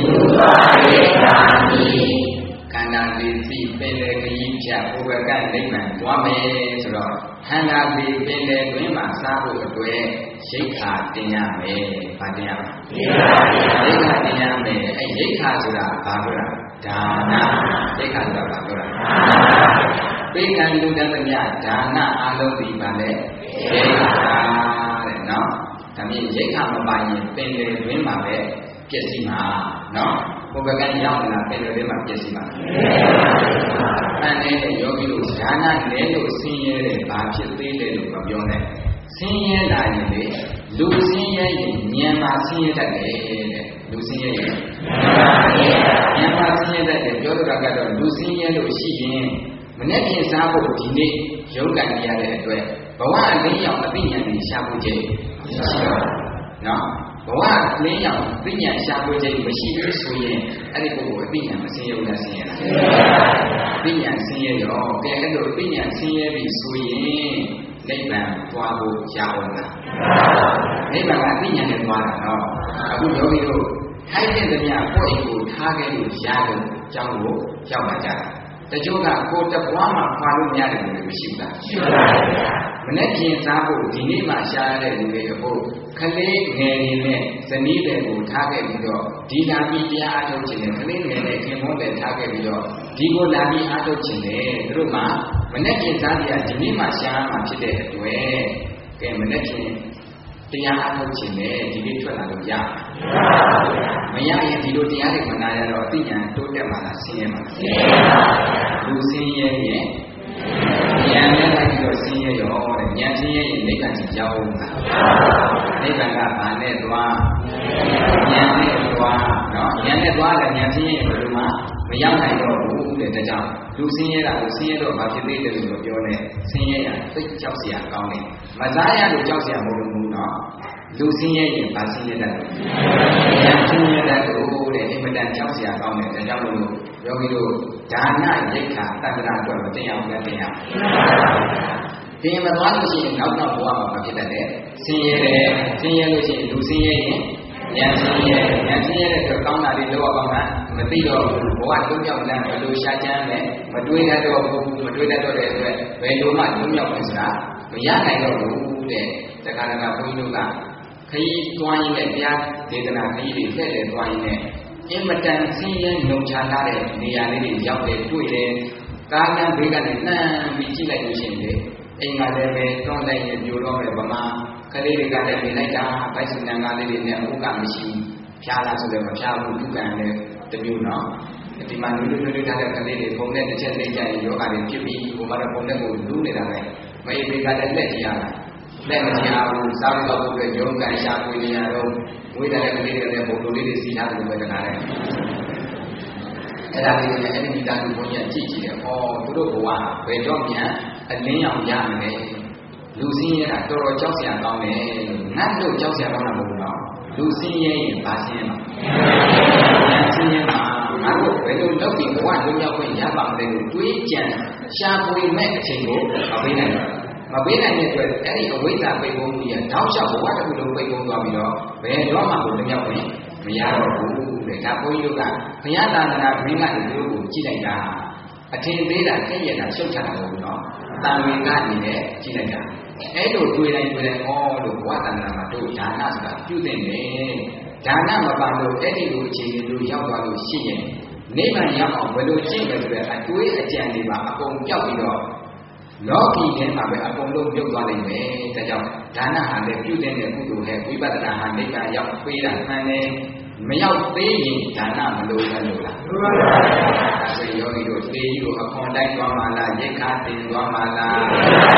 ခန္ဓာလေးစီပင်လေခရီးဖြတ်ဘုဘကနိဗ္ဗာန်သွားမယ်ဆိုတော့ခန္ဓာလေးပင်လေတွင်မှာစားဖို့အတွက်ရိက္ခာတင်ရမယ်။ဘာတင်ရမလဲ။ရိက္ခာတင်ရမယ်။အဲရိက္ခာဆိုတာဘာပြောတာ။ဒါန။ရိက္ခာဆိုတာဘာပြောတာ။ပေးကံလူတတ်သမျှဒါနအလုံးဒီပါလေရိက္ခာတဲ့နော်။ဒါမြင်ရိက္ခာမပါရင်ပင်လေတွင်မှာပဲပြည့်စုံမှာနော်။ဘုဘကရောက်လာပင်လေတွင်မှာပြည့်စုံမှာ။အဲ့ဒီယောဂီတို့ဒါနနဲ့လို့ဆင်းရဲတယ်ဘာဖြစ်သေးတယ်လို့မပြောနဲ့ဆင်းရဲလာရင်လေလူဆင်းရဲရင်ဉာဏ်မှာဆင်းရဲတတ်တယ်တဲ့လူဆင်းရဲရင်ဉာဏ်မှာဆင်းရဲတတ်တယ်ပြောတော့ကတော့လူဆင်းရဲလို့ရှိရင်မနေ့ကစားဖို့ဒီနေ့ရုပ်ကံရတဲ့အတွက်ဘဝအလင်းရောက်အသိဉာဏ်ကြီးရှာဖို့ခြင်းရှိတော့နော်ဘဝအလင်းရောက်အသိဉာဏ်ရှာဖို့ခြင်းမရှိဘူးဆိုရင်အဲ့ဒီပုဂ္ဂိုလ်အသိဉာဏ်မဆင်းရဲဘူးလားဆင်းရဲလားအသိဉာဏ်ဆင်းရဲတော့ကဲအဲ့လိုအသိဉာဏ်ဆင်းရဲပြီဆိုရင်နိဗ္ဗာန်သွားဖို့ရအောင်လားနိဗ္ဗာန်ကအသိဉာဏ်နဲ့သွားတာနော်အခုယောဂီတို့ထိုက်တဲ့မြတ်ကိုယ့်အိမ်ကိုထားခဲ့လို့ရတဲ့ကြောင်းကိုရောက်လာကြတာတချို့ကကိုယ်တပွားမှာခွာလို့မရတယ်လို့မရှိဘူးလားရှိပါဘူးမနေ့ကစားဖို့ဒီနေ့မှရှားရတဲ့လူတွေအဖို့ခလေးငယ်နေနဲ့ဇနီးတွေကိုထားခဲ့ပြီးတော့ဒီလာပြီးတရားအထုတ်ခြင်းနဲ့ခလေးငယ်နဲ့ခင်မုန်းတွေထားခဲ့ပြီးတော့ဒီကိုလာပြီးအထုတ်ခြင်းနဲ့သူတို့မှမနေ့ကစားကြဒီနေ့မှရှားမှဖြစ်တဲ့အတွက်ကဲမနေ့ကတရားအထုတ်ခြင်းနဲ့ဒီနေ့ထွက်လာလို့ရမရရင်ဒီလိုတရားတွေမနာရတော့အသိဉာဏ်တိုးတက်မှလားဆင်းရဲမှလားဆင်းရဲပါဘူးလူဆင်းရဲရင်ဉာဏ်နဲ့လိုက်ပြီးတော့ဆင်းရဲရောတဲ့ဉာဏ်ဆင်းရဲရင်နိဗ္ဗာန်ကြီးရောက်လားနိဗ္ဗာန်ကဘာနဲ့သွားဉာဏ်နဲ့သွားနော်ဉာဏ်နဲ့သွားတယ်ဉာဏ်ဆင်းရဲရင်ဘယ်လိုမှမရောက်နိုင်တော့ဘူးတဲ့ဒါကြောင့်လူဆင်းရဲတာကိုဆင်းရဲတော့ဘာဖြစ်သေးတယ်လို့ပြောနေဆင်းရဲရသိကြောက်စရာကောင်းတယ်မစားရလို့ကြောက်စရာမဟုတ်ဘူးနော်လူဆင်းရဲရင်ဘာဆင်းရဲတတ်လဲဉာဏ်ဆင်းရဲတတ်လို့တဲ့အင်မတန်ကြောက်စရာကောင်းတယ်ဒါကြောင့်မို့လို့ယောဂီတို့ဒါနရိက္ခာတက္ကရာအတွက်မတင်အောင်လည်းတင်ရအောင်တင်မသွားလို့ရှိရင်နောက်ဘဝမှာဖြစ်တတ်တယ်ဆင်းရဲတယ်ဆင်းရဲလို့ရှိရင်လူဆင်းရဲရင်ဉာဏ်ဆင်းရဲတဲ့အတွက်ကောင်းတာတွေတော့ကောင်းတာမသိတော့ဘဝလုံးမြောက်တဲ့ဘယ်လိုရှားချမ်းလဲမတွေးတတ်တော့ဘူးမတွေးတတ်တော့တဲ့အတွက်ဘယ်လိုမှလုံးမြောက်မယ်ဆိုတာမရနိုင်တော့ဘူးတဲ့တခါတခါဘုန်းကြီးတို့ကခရီးသွားရင်းနဲ့တရားဒေသနာခရီးတွေတဲ့တယ်သွားရင်းနဲ့အင်မတန်ဆင်းရဲလုံခြားလာတဲ့နေရာလေးတွေရောက်တယ်တွေ့တယ်ကားလမ်းဘေးကနေနှမ်းပြီးကြည့်လိုက်လို့ရှိရင်လေအိမ်ကလည်းပဲတွန်းလိုက်ရင်ပြိုတော့မယ်ဗမာကလေးတွေကလည်းနေလိုက်တာဗိုက်စနံကားလေးတွေနဲ့အုပ်ကမရှိဘူးဖျားလားဆိုတော့မဖျားဘူးဒုက္ခလည်းတမျိုးနော်ဒီမှာလူတွေထားတဲ့ကလေးတွေပုံနဲ့တစ်ချက်လေးကြရင်ယောဂတွေဖြစ်ပြီးဟိုမှာတော့ပုံနဲ့ကိုလူးနေတာပဲမအေးဘေးကလည်းလက်ကြည့်ရတာလက်မကြည့်ဘူးစားလို့တော့ဘုရားရုံးကန်ရှာဖွေနေရတော့ဝိဒါရဲ့ကလေးတွေလည်းဘုံလိုလေးတွေစီထားတယ်လို့ပဲတကားတယ်အဲ့ဒါလေးတွေအဲ့ဒီမိသားစုဘုန်းကြီးကြည့်ကြည့်တယ်ဟောသူတို့ဘဝဘယ်တော့မှအလင်းရောင်ရမယ်လူစင်းရဲတာတော်တော်ကြောက်စရာကောင်းတယ်လို့ငတ်လို့ကြောက်စရာကောင်းတာမဟုတ်ဘူးနော်လူစင်းရဲရင်ဘာစင်းရဲမှာစင်းရဲမှာငါတို့ဘယ်လိုလုပ်ပြီးဘဝလုံးရောက်ခွင့်ရပါမလဲလို့တွေးကြံရှာဖွေမဲ့အချိန်ကိုမပေးနိုင်ဘူးမပေးနိုင်တဲ့အတွက်အဲ့ဒီအဝိဇ္ဇာပိတ်ပုံးကြီးကတောက်လျှောက်ဘဝတစ်ခုလုံးပိတ်ပုံးသွားပြီးတော့ဘယ်တော့မှကိုလုံးရောက်ခွင့်မရတော့ဘူးတဲ့ဒါဘုန်းကြီးတို့ကဘုရားသာသနာ့ဘင်းကနေတို့ကိုကြည့်လိုက်တာအထင်သေးတာသိရတာရှုပ်ချတာမဟုတ်ဘူးနော်တန်ဝင်ကနေနဲ့ကြည့်လိုက်တာအဲ့လိုတွေ့တိုင်းဩလို့ဘဝတဏ္ဍာမှာတို့ဒါနဆိုတာပြုသင့်တယ်ဒါနမပါလို့အဲ့ဒီလိုအခြေအနေလိုရောက်သွားလို့ရှိရင်နိဗ္ဗာန်ရောက်အောင်ဘယ်လိုကျင့်မယ်ဆိုတဲ့အတွေးအကြံတွေပါအကုန်ပြောက်ပြီးတော့လောကီထဲမှာပဲအကုန်လုံးပြုတ်သွားနိုင်မယ်ဒါကြောင့်ဒါနဟာလည်းပြုသင့်တဲ့ကုသိုလ်နဲ့ဝိပဿနာဟာနိဗ္ဗာန်ရောက်ပေးတာမှန်တယ်မရောက်သေးရင်ဒါနမလိုဘူးလို့လားမှန်ပါပါဒါဆိုယောဂီတို့သေကြီးကိုအခွန်တိုင်းသွားမှလားရိက္ခာတင်သွားမှလားဘ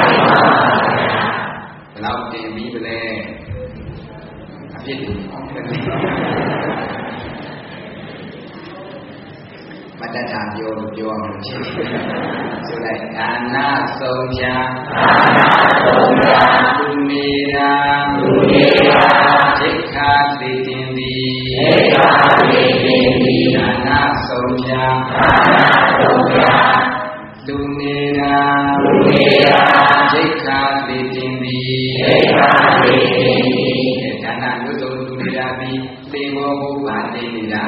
ယ်လောက်တင်ပြီးပလဲအဖြစ်ဒီအောင်တယ်မတ္တတာပြောလို့ပြောအောင်လို့ဖြစ်တယ်ဆိုလိုက်ဒါနာဆုံးဖြာသူနေရာဒိဋ္ဌာသိတင်သည်ဒါနာဆုံးဖြာသူနေရာဒိဋ္ဌာသိတင်သည်ဒါနာမျိုးစုံသူနေရာသည်သေဘောဘုရားသိနေတာ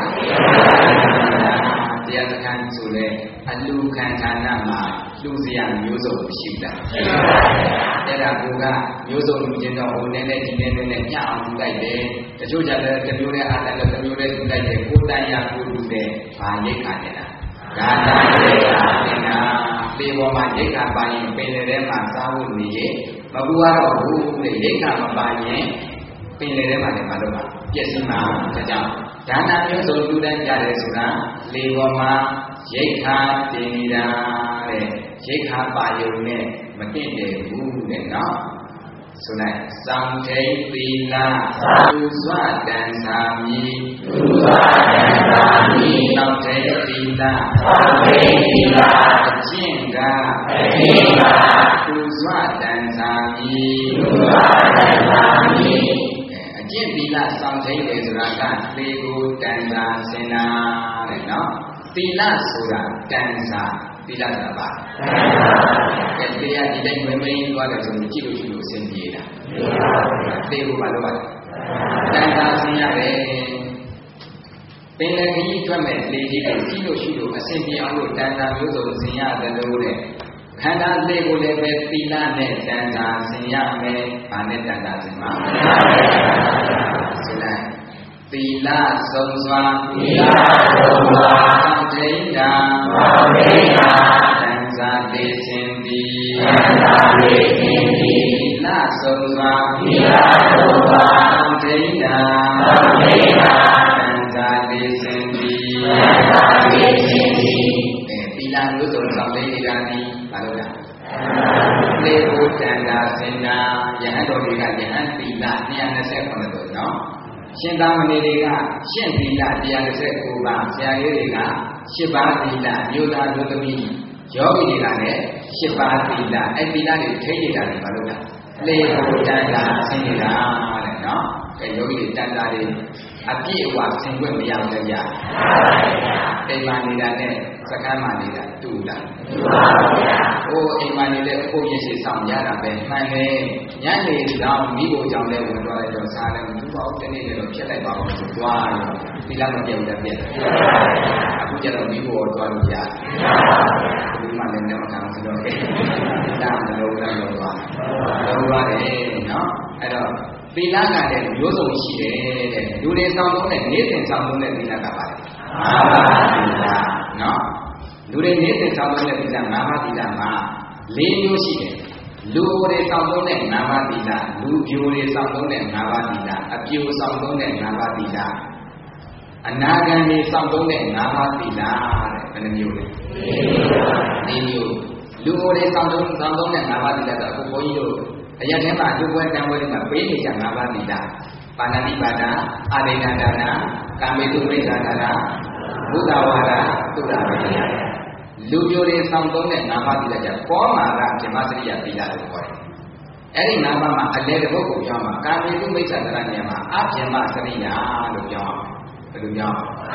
တရားစခန်းဆိုတဲ့အလူခံဌာနမှာလူစရာမျိုးစုံရှိတာအဲ့ဒါကမျိုးစုံလူချင်းတော့ဟိုနည်းနည်းဒီနည်းနည်းညအောင်လူလိုက်တယ်တချို့ကြလည်းတစ်မျိုးနဲ့အားလည်းတစ်မျိုးနဲ့လူလိုက်တယ်ကိုယ်တန်ရကိုလူတဲ့ဘာရိတ်ခါနေတာဒါသာရိတ်ခါနေတာပေပေါ်မှာရိတ်ခါပါရင်ပင်လေထဲမှာစားဖို့နေရင်မပူရတော့ဘူးတဲ့ရိတ်ခါမပါရင်ပင်လေထဲမှာလည်းမလုပ်ပါပြည့်စုံမှာဒါကြောင့်ဒါနမျိုးစုံလူတိုင်းကြတယ်ဆိုတာလေပေါ်မှာရိတ်ခါတင်နေတာတဲ့ရိတ်ခါပါယုံနဲ့မတင့်တယ်ဘူးတဲ့နော်ဆိုလိုက်သံထိန်သီလသူစွာတန်စာမီသံထိန်သီလအကျင့်ကသူစွာတန်စာမီအကျင့်သီလသံထိန်တယ်ဆိုတာကလေကိုတန်စာစင်နာတဲ့နော်သီလဆိုတာတန်စာသီလဆိုတာပါတရားဒီတိုင်းမင်းသွားတယ်ဆိုရင်ကြည့်လို့ရှိလို့အဆင်ပြေတာသိဖို့မလိုပါဘူးတန်ခါဆင်းရတယ်ပင်လည်းကြီးထွက်မဲ့လေကြီးကိုကြည့်လို့ရှိလို့အဆင်ပြေအောင်လို့တန်ခါမျိုးစုံဆင်းရတယ်လို့တဲ့ခန္ဓာလေးကိုလည်းပဲသီလနဲ့တန်ခါဆင်းရမယ်။ဘာနဲ့တန်ခါဆင်းမှာဆိုလိုက်သီလဆုံးစွာသံဒိဋ္ဌာတန်ခါသိခြင်းသည်သီလဆုံးစွာသံဒိဋ္ဌာတန်ခါသိခြင်းသည်သီလလို့ဆိုတော့သိနေတာဒီဘာလို့လဲလေဘုဒ္ဓံသာစင်နာယဟန်တော်တွေကယဟန်သီလ229ခုနော်ရှင်သာမဏေတွေကရှင့်သီလ129ပါးဆရာကြီးတွေက8ပါးသီလမြို့သားမြို့သမီးယောဂီတွေကလည်း8ပါးသီလအဲ့သီလတွေထိနေတာတွေဘာလို့လဲလေဘုဒ္ဓံသာစင်နေတာတဲ့နော်အဲ့ယောဂီတွေတန်တာတွေအပြည့်အဝဆင်ခွင့်မရဘူးလေကြာအိမ်မှာနေတာနဲ့စကမ်းမှာနေတာတူလားတူပါဘူးဗျာဟိုအိမ်မှာနေတဲ့ကိုရရှိဆောင်ရတာပဲမှန်တယ်ညနေတော့မိဖို့ကြောင့်လည်းဝင်သွားလိုက်တော့စားတယ်မတူပါဘူးတနေ့လည်းတော့ဖြစ်လိုက်ပါအောင်ဆိုသွားရောဒီလားမပြတ်ဘူးလည်းပြတ်အခုကျတော့မိဖို့သွားလို့ရတယ်ဒီမှာလည်းလည်းမခံဘူးတော့ဒါမလို့လည်းတော့သွားတယ်နော်အဲ့တော့သီလကလည်းမျိုးစုံရှိတယ်တဲ့လူတွေဆောင်သုံးတဲ့နေ့စဉ်ဆောင်သုံးတဲ့သီလကပါလေ5ပါးသီလနော်လူတွေနေ့စဉ်ဆောင်သုံးတဲ့သီလ5ပါးသီလမှာ4မျိုးရှိတယ်လူတွေဆောင်သုံးတဲ့5ပါးသီလလူပြိုတွေဆောင်သုံးတဲ့5ပါးသီလအပြိုဆောင်သုံးတဲ့5ပါးသီလအနာဂံတွေဆောင်သုံးတဲ့5ပါးသီလတဲ့ဘယ်နှမျိုးလဲ4မျိုးလူတွေဆောင်သုံးတဲ့5ပါးသီလတော့အခုဘုန်းကြီးတို့အရက်ထဲမှာဒုပွဲတံပွဲတွေမှာပေးနေကြ5ပါးသီလပါဏာတိပါဒအာရိဏဒါနကာမေတုမိစ္ဆာဒါနဘုဒ္ဓဝါဒသုဒ္ဓဝိယလူမျိုးတွေဆောင်သုံးတဲ့5ပါးသီလကြကောမာရဗြဟ္မစရိယသီလလို့ခေါ်တယ်အဲ့ဒီ5ပါးမှာအလဲတစ်ပုဒ်ကိုပြောမှာကာမေတုမိစ္ဆာဒါနနေရာမှာအဗြဟ္မစရိယလို့ပြောအောင်ဘယ်လိုပြော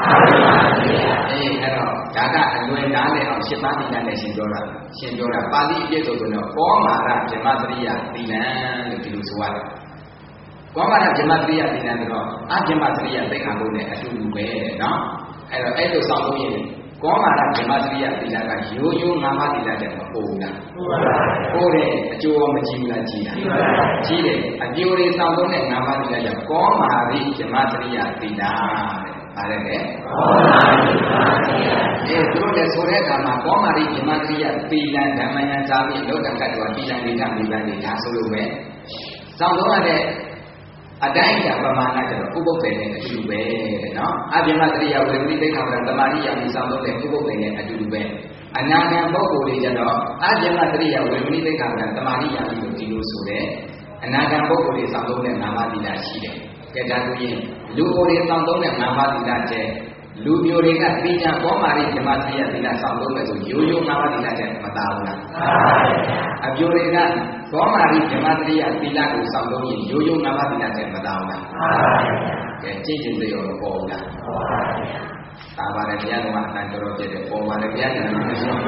အဲ့တော့ဒါကအလွယ်နားလည်အောင်7ပါးသီလနဲ့ရှင်းပြောတာပါဠိအပြည့်စုံဆိုတော့ကောမာရဗြဟ္မစရိယသီလလို့ဒီလိုဆိုရတယ်ကောမာရဗြဟ္မစရိယသီလဆိုတော့အဗြဟ္မစရိယသိက္ခာပုဒ်နဲ့အတူတူပဲနော်အဲ့တော့အဲ့လိုစောင့်လို့ရင်ကောမာရဗြဟ္မစရိယသီလကရိုးရိုး5ပါးသီလတဲ့မပိုဘူးလားပိုတယ်အကျိုးမကြည့်ဘူးလားကြည့်တာကြည့်တယ်အကျိုးတွေစောင့်သုံးတဲ့5ပါးသီလကြောင့်ကောမာရိဗြဟ္မစရိယသီလတဲ့ပါတယ်လေကောမာရိဗြဟ္မစရိယသူတို့လည်းဆိုတဲ့အခါမှာကောမာရိဗြဟ္မစရိယသီလဓမ္မယံဇာတိလောကကတ္တဝသီလမိကမိဘတွေဒါဆိုလို့ပဲစောင့်သုံးရတဲ့အတိုင်းအတာပမာဏကျတော့ဥပုပ်တယ်နဲ့အတူတူပဲတဲ့နော်အဗြဟ္မစရိယဝေဒိသိက္ခာပဒသမာဓိယာမိစောင့်သုံးတဲ့ဥပုပ်တယ်နဲ့အတူတူပဲအနာဂံပုဂ္ဂိုလ်တွေကျတော့အဗြဟ္မစရိယဝေဒိသိက္ခာပဒသမာဓိယာမိလို့ဒီလိုဆိုတဲ့အနာဂံပုဂ္ဂိုလ်တွေစောင့်သုံးတဲ့5ပါးသီလရှိတယ်ကဲဒါဆိုရင်လူကိုယ်တွေစောင့်သုံးတဲ့5ပါးသီလကျဲလူမျိုးတွေကသီလကောမာရိဓမ္မသီလသီလဆောင်လို့မယ်ဆိုရိုးရိုးငါးပါးသီလတဲ့မသားဘူးလားအပြိုတွေကကောမာရိဓမ္မသီလသီလကိုဆောင်လို့ရင်ရိုးရိုးငါးပါးသီလတဲ့မသားဘူးလားကဲကြည့်ချင်းသိရောပေါ်ဘူးလားသာပါတယ်ဘုရားကအတန်တော်တော်ပြည့်တယ်ပေါ်ပါတယ်ဘုရားကလည်းမရှိဘူး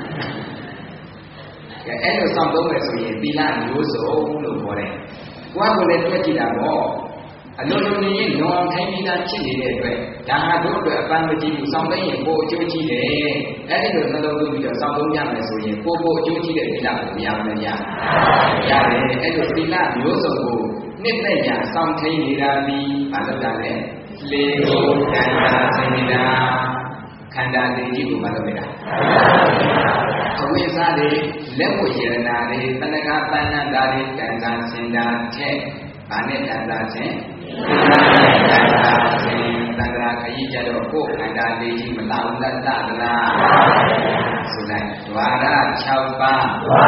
ကဲအဲ့လိုဆောင်လို့မယ်ဆိုရင်သီလမျိုးစုံလို့ခေါ်တယ်ကိုယ်ကလည်းတွေ့ကြည့်တာပေါ့အလုံးလုံးနေရင်လွန်အောင်ထိုင်ပြီးသားဖြစ်နေတဲ့အတွက်ဒါဟာတို့အတွက်အပန်းမကြည့်ဘူးစောင့်သိရင်ပို့အကျိုးကြီးတယ်အဲ့ဒီလိုနှလုံးသွင်းပြီးတော့စောင့်သုံးကြမယ်ဆိုရင်ပို့အကျိုးကြီးတဲ့သီလကိုမရဘူးလားရတယ်အဲ့လိုသီလမျိုးစုံကိုနှစ်သက်ရာစောင့်ထိန်နေတာပြီးမလုပ်တာလေလေကိုခန္ဓာသိနေတာခန္ဓာသိကြီးကိုမလုပ်နေတာအဝိဇ္ဇာတွေလက်ဝေရဏာတွေတဏှာတဏ္ဍာတွေကံကံစင်တာထက်ဘာနဲ့တန်တာခြင်းတန်တာခြင်းတန်တာခကြီးကြတော့ကိုယ်ခန္ဓာလေးကြီးမလောင်တတ်သလားဆိုလိုက်ဒွါရ6ပါး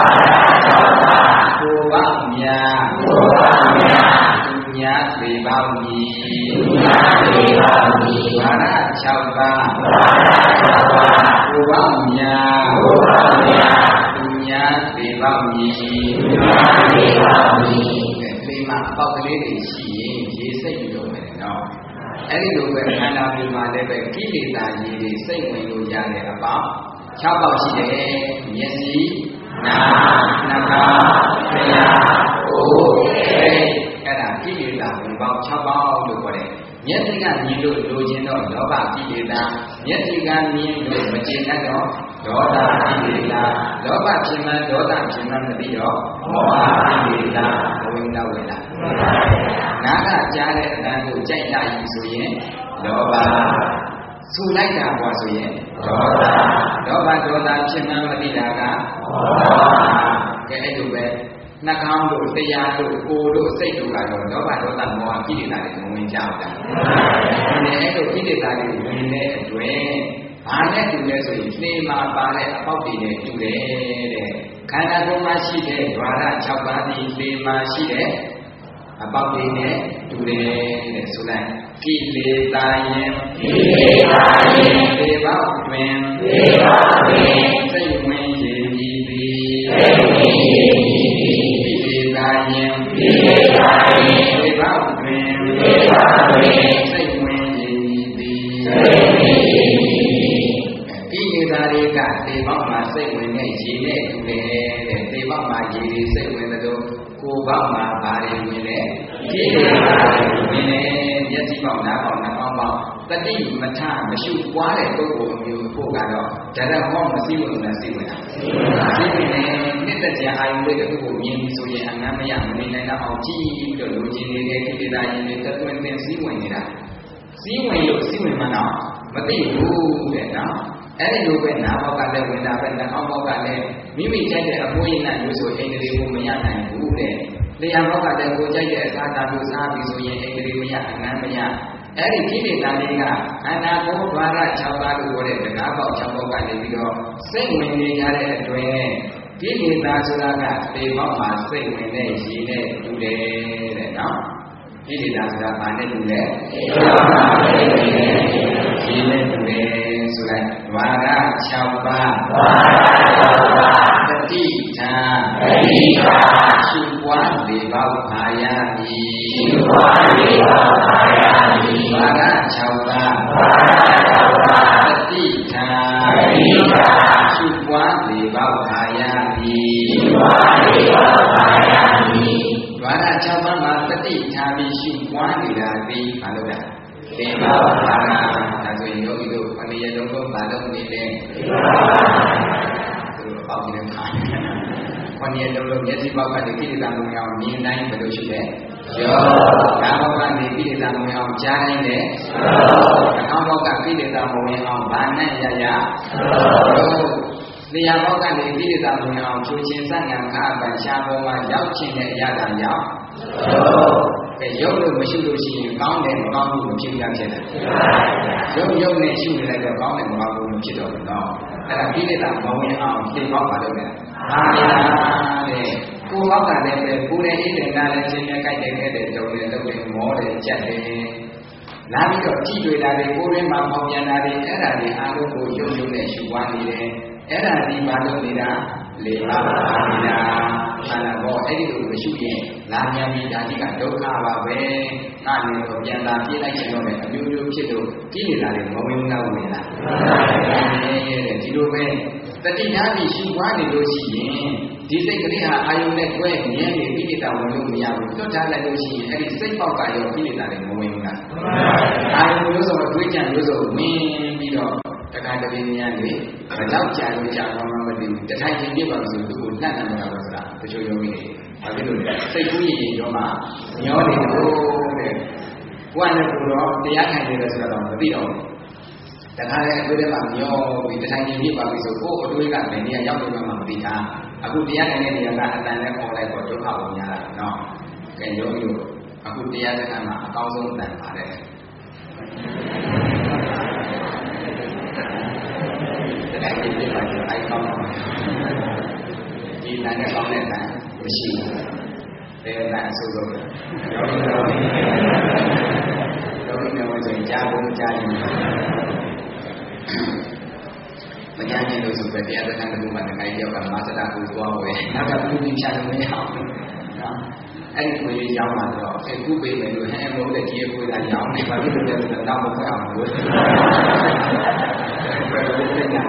ကိုယ်ပေါင်းများသူများသေပေါင်းမည်ဒွါရ6ပါးကိုယ်ပေါင်းများသူများသေပေါင်းမည်မှာအပေါက်ကလေးတွေရှိရင်ရေစိတ်ပြီးတော့မယ်နော်အဲ့ဒီလိုပဲခန္ဓာကိုယ်မှာလည်းပဲကိလေသာရေတွေစိတ်ဝင်လို့ရတဲ့အပေါက်6ပေါက်ရှိတယ်မျက်စိနာနှာခေါင်းလျှာကိုယ်အဲ့ဒါကိလေသာဝင်ပေါက်6ပေါက်လို့ခေါ်တယ်မျက်စိကမြင်လို့လိုချင်တော့လောဘကိလေသာမျက်စိကမြင်လို့မကျေနပ်တော့ဒေါသကိလေသာလောဘဖြစ်မှဒေါသဖြစ်မှမသိတော့မောဟကိလေသာဝင်တော့ဝင်လာနာကကြားတဲ့အတန်းကိုကြိုက်လာပြီဆိုရင်လောဘဆူလိုက်တာပေါ့ဆိုရင်ဒေါသဖြစ်မှမသိတာကမောဟကဲအဲ့လိုပဲနှာခေါင်းတို့တရားတို့ကိုယ်တို့စိတ်တို့ကတော့လောဘဒေါသမောဟကိလေသာတွေဝင်ကြတာအဲ့လိုကိလေသာတွေဝင်တဲ့အတွက်ဘာနဲ့တူလဲဆိုရင်လေမှာပါတဲ့အပေါက်တွေနဲ့တူတယ်တဲ့ခန္ဓာကိုယ်မှာရှိတဲ့ဓဝရ6ပါးဒီလေမှာရှိတဲ့အပေါက်တွေနဲ့တူတယ်တဲ့ဆိုလိုက်ကိလေသာယင်သေပေါက်တွင်စိတ်ဝင်ရည်ပြီးသည်ကိလေသာယင်သေပေါက်တွင်စိတ်ဝင်ရည်သည်ကိလေသာတွေကသေပေါက်မှာစိတ်ဝင်တဲ့ရည်နဲ့တူတယ်တဲ့သေပေါက်မှာရည်တွေစိတ်ဝင်တဲ့ကိုယ်ပေါက်မှာဘာတွေဝင်လဲကိလေသာတွေဝင်တယ်မျက်စိပေါက်နားပေါက်နှာခေါင်းပေါက်တတိမထမရှိပွားတဲ့ပုဂ္ဂိုလ်မျိုးဖို့ကတော့ဒါတော့ဟောမသိဘူးလားသိဝင်တာသိဝင်တယ်နှစ်သက်ကြအာယုလေးတစ်ခုကိုမြင်ပြီးဆိုရင်အငမ်းမရမနေနိုင်တော့အောင်ကြည့်ပြီးတော့လူချင်းနေတဲ့ကိလေသာရင်တွေတသွင်းသင်စည်းဝင်နေတာစည်းဝင်လို့စည်းဝင်မှတော့မသိဘူးတဲ့နော်အဲ့ဒီလိုပဲနာဘောကလည်းဝင်တာပဲနှာခေါင်းဘောကလည်းမိမိကြိုက်တဲ့အပွင့်နဲ့လို့ဆိုအိန္ဒြေကိုမရနိုင်ဘူးတဲ့လျှာဘောကလည်းကိုကြိုက်တဲ့အစာတာလို့စားပြီးဆိုရင်အိန္ဒြေမရအငမ်းမရအဲ့ဒီကိလေသာတွေကခန္ဓာကိုယ်ဓဝရ6ပါးလို့ခေါ်တဲ့တရားပေါက်6ပေါက်ကနေပြီးတော့စိတ်ဝင်နေကြတဲ့အတွင်းကိလေသာဆိုတာကသေပေါက်မှာစိတ်ဝင်တဲ့ရည်နဲ့တူတယ်တဲ့နော်ကိလေသာဆိုတာဘာနဲ့တူလဲသေပေါက်မှာစိတ်ဝင်တဲ့ရည်နဲ့တူတယ်ဆိုလိုက်ဓဝရ6ပါးတတိထာရှုပွား၄ပါးပါရမည်ဓဝရ6ပါးတတိထာရှုပွား၄ပါးပါရမည်ဓဝရ6ပါးမှာတတိထာပြီးရှုပွားနေတာပြီးမလုပ်တာ၄ပါးပါရဒါဆိုရင်ယောဂီတို့ခဏရလုံးလုံးပါလုံးနေတယ်သူတို့ပေါက်နေတဲ့ခါခဏရလုံးလုံးမျက်စိပေါက်ကဒီကိလေသာမဝင်အောင်မြင်တိုင်းဘယ်လိုရှိလဲယောဒါဘောကနေကိလေသာမဝင်အောင်ကြားတိုင်းနဲ့နှာခေါင်းဘောကကိလေသာမဝင်အောင်ဗာနဲ့ရရနေရာဘောကနေကိလေသာမဝင်အောင်ချိုးချင်းစငံခါပန်ရှားပေါ်မှာရောက်ချင်းတဲ့အရာတာကြောင့်ရုပ်လို့မရှိလို့ရှိရင်ကောင်းတယ်မကောင်းဘူးမဖြစ်ရဖြစ်တယ်ရုပ်နဲ့ရှုနေလိုက်တော့ကောင်းတယ်မကောင်းဘူးမဖြစ်တော့ဘူးနော်အဲ့ဒါကိလေသာမဝင်အောင်သိပေါက်ပါလို့လည်းဟာတဲ့ကိုယ်ဘောက်ကလည်းပဲကိုယ်နဲ့ဣတ္တနာလည်းချင်းနဲ့ကြိုက်တယ်ခဲ့တယ်တုံးတယ်လုပ်တယ်မောတယ်ကြက်တယ်လာပြီးတော့ကြည့်တွေ့တာတွေကိုယ်ထဲမှာပေါက်ပြန်တာတွေအဲ့ဒါတွေအားလုံးကိုယုံယုံနဲ့ရှုပွားနေတယ်အဲ့ဒါဒီဘာလို့နေတာလေပါပါနေတာခန္ဓာဘောအဲ့ဒီလိုမရှိရင်လာမြန်ပြီးဒါကြီးကဒုက္ခပါပဲငါလည်းတော့ပြန်လာပြေးလိုက်ချင်တော့မယ်အမျိုးမျိုးဖြစ်လို့ကြီးနေတာတွေမဝင်ဘူးလားဝင်လားဒီလိုပဲတတိယပြီးရှုပွားနေလို့ရှိရင်ဒီစိတ်ကလေးဟာအာယုန်နဲ့တွဲမြဲနေပြီးကိစ္စဝင်လို့မရဘူးတွတ်ထားလိုက်လို့ရှိရင်အဲ့ဒီစိတ်ပေါက်ကရောကိလေသာတွေမဝင်ဘူးလားအာယုန်မျိုးစုံအတွေးကြံမျိုးစုံဝင်ပြီးတော့တခါတလေများလေဘယ်တော့ကြာလို့ကြာမှမသိဘူးတထိုင်ချင်းပြပါလို့ဆိုသူ့ကိုနှံ့နှံ့မှာပါဆိုတာတချို့ယောဂီတွေဘာဖြစ်လို့လဲစိတ်ကူးရင်ရောမှညောတယ်လို့တဲ့ကိုယ်နဲ့ကိုယ်တော့တရားခံနေတယ်ဆိုတော့မသိတော့ဘူးတခါလေအတွေးထဲမှာမျောပြီးတထိုင်ချင်းပြပါပြီဆိုကိုယ်အတွေးကလည်းနေရာရောက်နေမှမသိတာအခုတရားခံတဲ့နေရာကအတန်နဲ့ပေါ်လိုက်တော့ဒုက္ခဝင်ရတာနော်ကဲယောဂီတို့အခုတရားစခန်းမှာအကောင်းဆုံးတန်ပါတယ်အဲ့ဒီပြပါကြအိုက်ကောင်းပါဒီတန်နဲ့ကောင်းတဲ့တန်မရှိဘူးဘယ်တန်အဆိုးဆုံးလဲယောဂီတို့ဆိုရင်ကြားဖို့ကြားရင်မကြားရင်လို့ဆိုပဲတရားစခန်းတစ်ခုမှတခါကြောက်ကမာသတာကိုသွားဝယ်နောက်ကဘူးပြီးဖြတ်လို့မရအောင်နော်အဲ့ဒီကိုကြီးရောက်လာတော့အခုပေးမယ်လို့ဟဲ့မဟုတ်တဲ့ဒီအကိုကရောင်းနေပါပြီလို့လည်းတော့မခွဲအောင်လို့ဘယ်လိုလဲညာ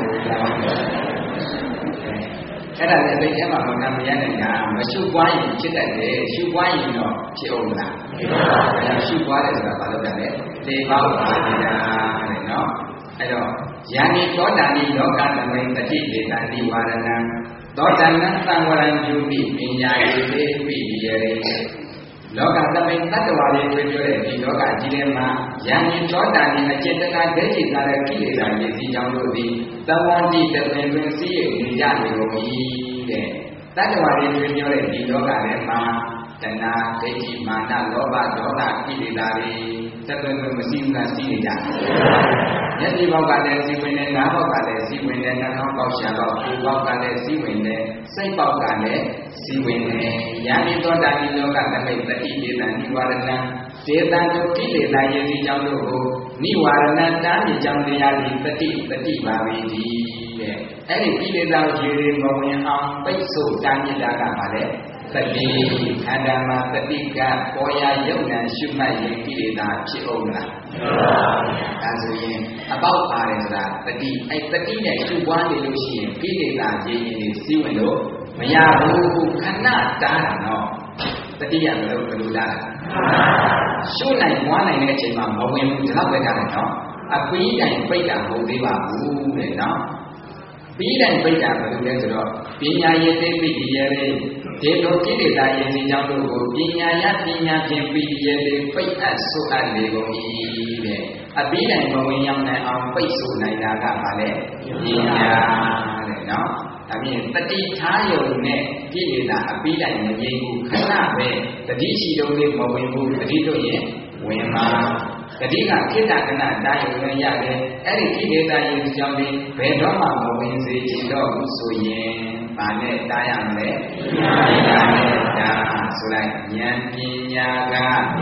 အဲ့ဒါလည်းသိချင်မှာမမရနိုင်တာမရှုပွားရင်ဖြစ်တတ်တယ်ရှုပွားရင်တော့ဖြစ်အောင်လားရှုပွားတယ်ဆိုတာဘာလို့လဲသေပေါက်ပါနေတာတဲ့နော်အဲ့တော့ယာနိသောတာနိလောကသမိန်တတိဒေတာနိဝါရဏံသောတနံသံဝရံယူပိပညာယေပိပိယေရေလောကသမိန်တတ္တဝါတွေပြောတဲ့ဒီလောကကြီးထဲမှာယာနိသောတာနိအจิตတနာဒိဋ္ဌိသာတဲ့ကိလေသာရည်စည်းကြောင်းတို့သည်သဝန္တိတပင်တွင်စည်းရည်နေကြလေကုန်၏တဲ့တတ္တဝါတွေပြောတဲ့ဒီလောကထဲမှာတဏှာဒိဋ္ဌိမာနလောဘဒေါသကိလေသာတွေသတ္တဝါမရှိဘူးလားစီးနေကြမျက်စိပေါက်ကလည်းစီးဝင်တယ်နားပေါက်ကလည်းစီးဝင်တယ်နှာခေါင်းပေါက်ရှာတော့ကိုယ်ပေါက်ကလည်းစီးဝင်တယ်စိတ်ပေါက်ကလည်းစီးဝင်တယ်ယာနိသောတာနိလောကသမိတ်တတိဒေသနိဝါရဏံဒေသတို့ကိလေသာယတိကြောင့်တို့ကိုနိဝါရဏတားမြစ်ကြောင့်တရားသည်တတိပါပေသည်တဲ့အဲ့ဒီကိလေသာရေတွေမဝင်အောင်ပိတ်ဆို့တားမြစ်တာကပါလေတတိခန္ဓာမှာတတိကပေါ်ရာယုတ်နံရှုမှတ်ရင်ကိလေသာဖြစ်အောင်လားဒါဆိုရင်အပေါက်ပါတယ်ဆိုတာတတိအဲ့တတိနဲ့ရှုပွားနေလို့ရှိရင်ကိလေသာရင်းတွေစီးဝင်လို့မရဘူးခဏတားတာနော်တတိယမလို့ဘယ်လိုတားရှုနိုင်ပွားနိုင်တဲ့အချိန်မှာမဝင်ဘူးဒီတော့ပဲတားတယ်နော်အပီးတိုင်ပိတ်တာမဟုတ်သေးပါဘူးတဲ့နော်ပြီးတိုင်ပိတ်တာဘယ်လိုလဲဆိုတော့ပညာရည်သိပိဒီရေဒီလိုကိလေသာရည်စီကြောင့်တို့ကိုပညာရပညာဖြင့်ပိဒီရေပိတ်အပ်ဆိုအပ်လေကုန်၏တဲ့အပြီးတိုင်မဝင်ရောက်နိုင်အောင်ပိတ်ဆိုနိုင်တာကဘာလဲပညာတဲ့နော်ဒါဖြင့်တတိထားယုံနဲ့ကိလေသာအပြီးတိုင်မငြိမ်းဘူးခဏပဲတတိရှိတော့လေးမဝင်ဘူးတတိတို့ရင်ဝင်ပါတတိကခိတ္တကနတာယုံနဲ့ရတယ်အဲ့ဒီကိလေသာယုံကြောင့်ဒီဘယ်တော့မှမဝင်စေချင်တော့ဘူးဆိုရင်ဘာနဲ့တားရမလဲဉာဏ်နဲ့တားဆိုလိုက်ဉာဏ်ပညာက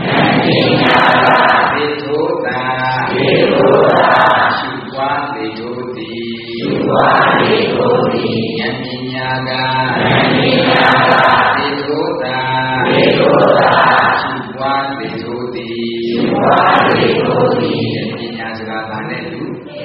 သေထိုးတာရှုပွားသေထိုးသည်ဉာဏ်ပညာကသေထိုးတာရှုပွားသေထိုးသည်ပညာဆိုတာဘာနဲ့တူ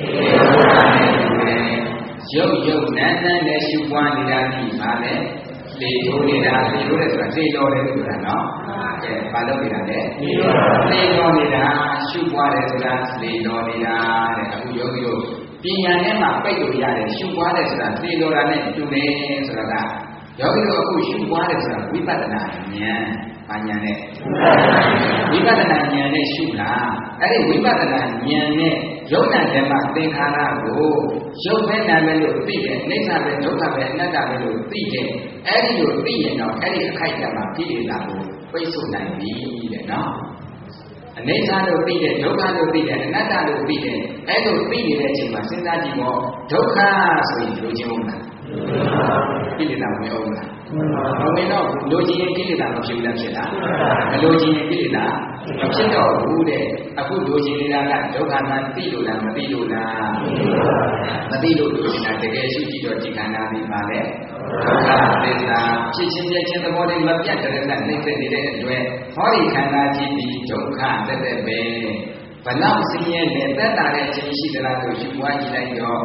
ရုပ်ရုပ်နာနာနဲ့ရှုပွားနေတာဒီပါလေလေထိုးနေတာလေထိုးတယ်ဆိုတာလေတော်တယ်ဆိုတာနော်ကဲဘာလို့နေတာလဲလေတော်နေတာရှုပွားတယ်ဆိုတာလေတော်နေတာတဲ့အခုယောဂီတို့ပညာနဲ့မှပိတ်လို့ရတယ်ရှုပွားတယ်ဆိုတာလေတော်တာနဲ့တူတယ်ဆိုတာကယောဂီတို့အခုရှုပွားတယ်ဆိုတာဝိပဿနာဉာဏ်ဘာဉာဏ်နဲ့ဝိပဿနာဉာဏ်နဲ့ရှုလားအဲ့ဒီဝိပဿနာဉာဏ်နဲ့ယုံနာဓမ္မသင်္ခါရကိုယုံပဲနာမယ်လို့သိတယ်အိဋ္ဌပဲဒုက္ခပဲအနတ္တပဲလို့သိတယ်အဲ့ဒီလိုသိရင်တော့အဲ့ဒီအခိုက်အတန့်မှာဖြစ်နေတာကိုပိတ်ဆို့နိုင်ပြီတဲ့နော်အိဋ္ဌလို့သိတယ်ဒုက္ခလို့သိတယ်အနတ္တလို့သိတယ်အဲ့လိုသိနေတဲ့အချိန်မှာစဉ်းစားကြည့်တော့ဒုက္ခဆိုရင်လိုချင်ဦးမလားကိလေသာဝင်အောင်လားမဝင်တော့လိုချင်ရင်ကိလေသာမဖြစ်ဘူးလားဖြစ်လားမလိုချင်ရင်ကိလေသာမဖြစ်တော့ဘူးတဲ့အခုလိုချင်နေတာကဒုက္ခမှသိလို့လားမသိလို့လားမသိလို့လိုချင်တာတကယ်ရှိကြည့်တော့ဒီခန္ဓာဒီပါလေဒုက္ခသစ္စာဖြစ်ချင်းပြချင်းသဘောလေးမပြတ်တဲ့နဲ့နှိမ့်သက်နေတဲ့အတွက်ဟောဒီခန္ဓာကြီးဒီဒုက္ခတက်တဲ့ပဲဘလောက်ဆင်းရဲနဲ့သက်သာတဲ့အချိန်ရှိသလားလို့ယူပွားကြည့်လိုက်တော့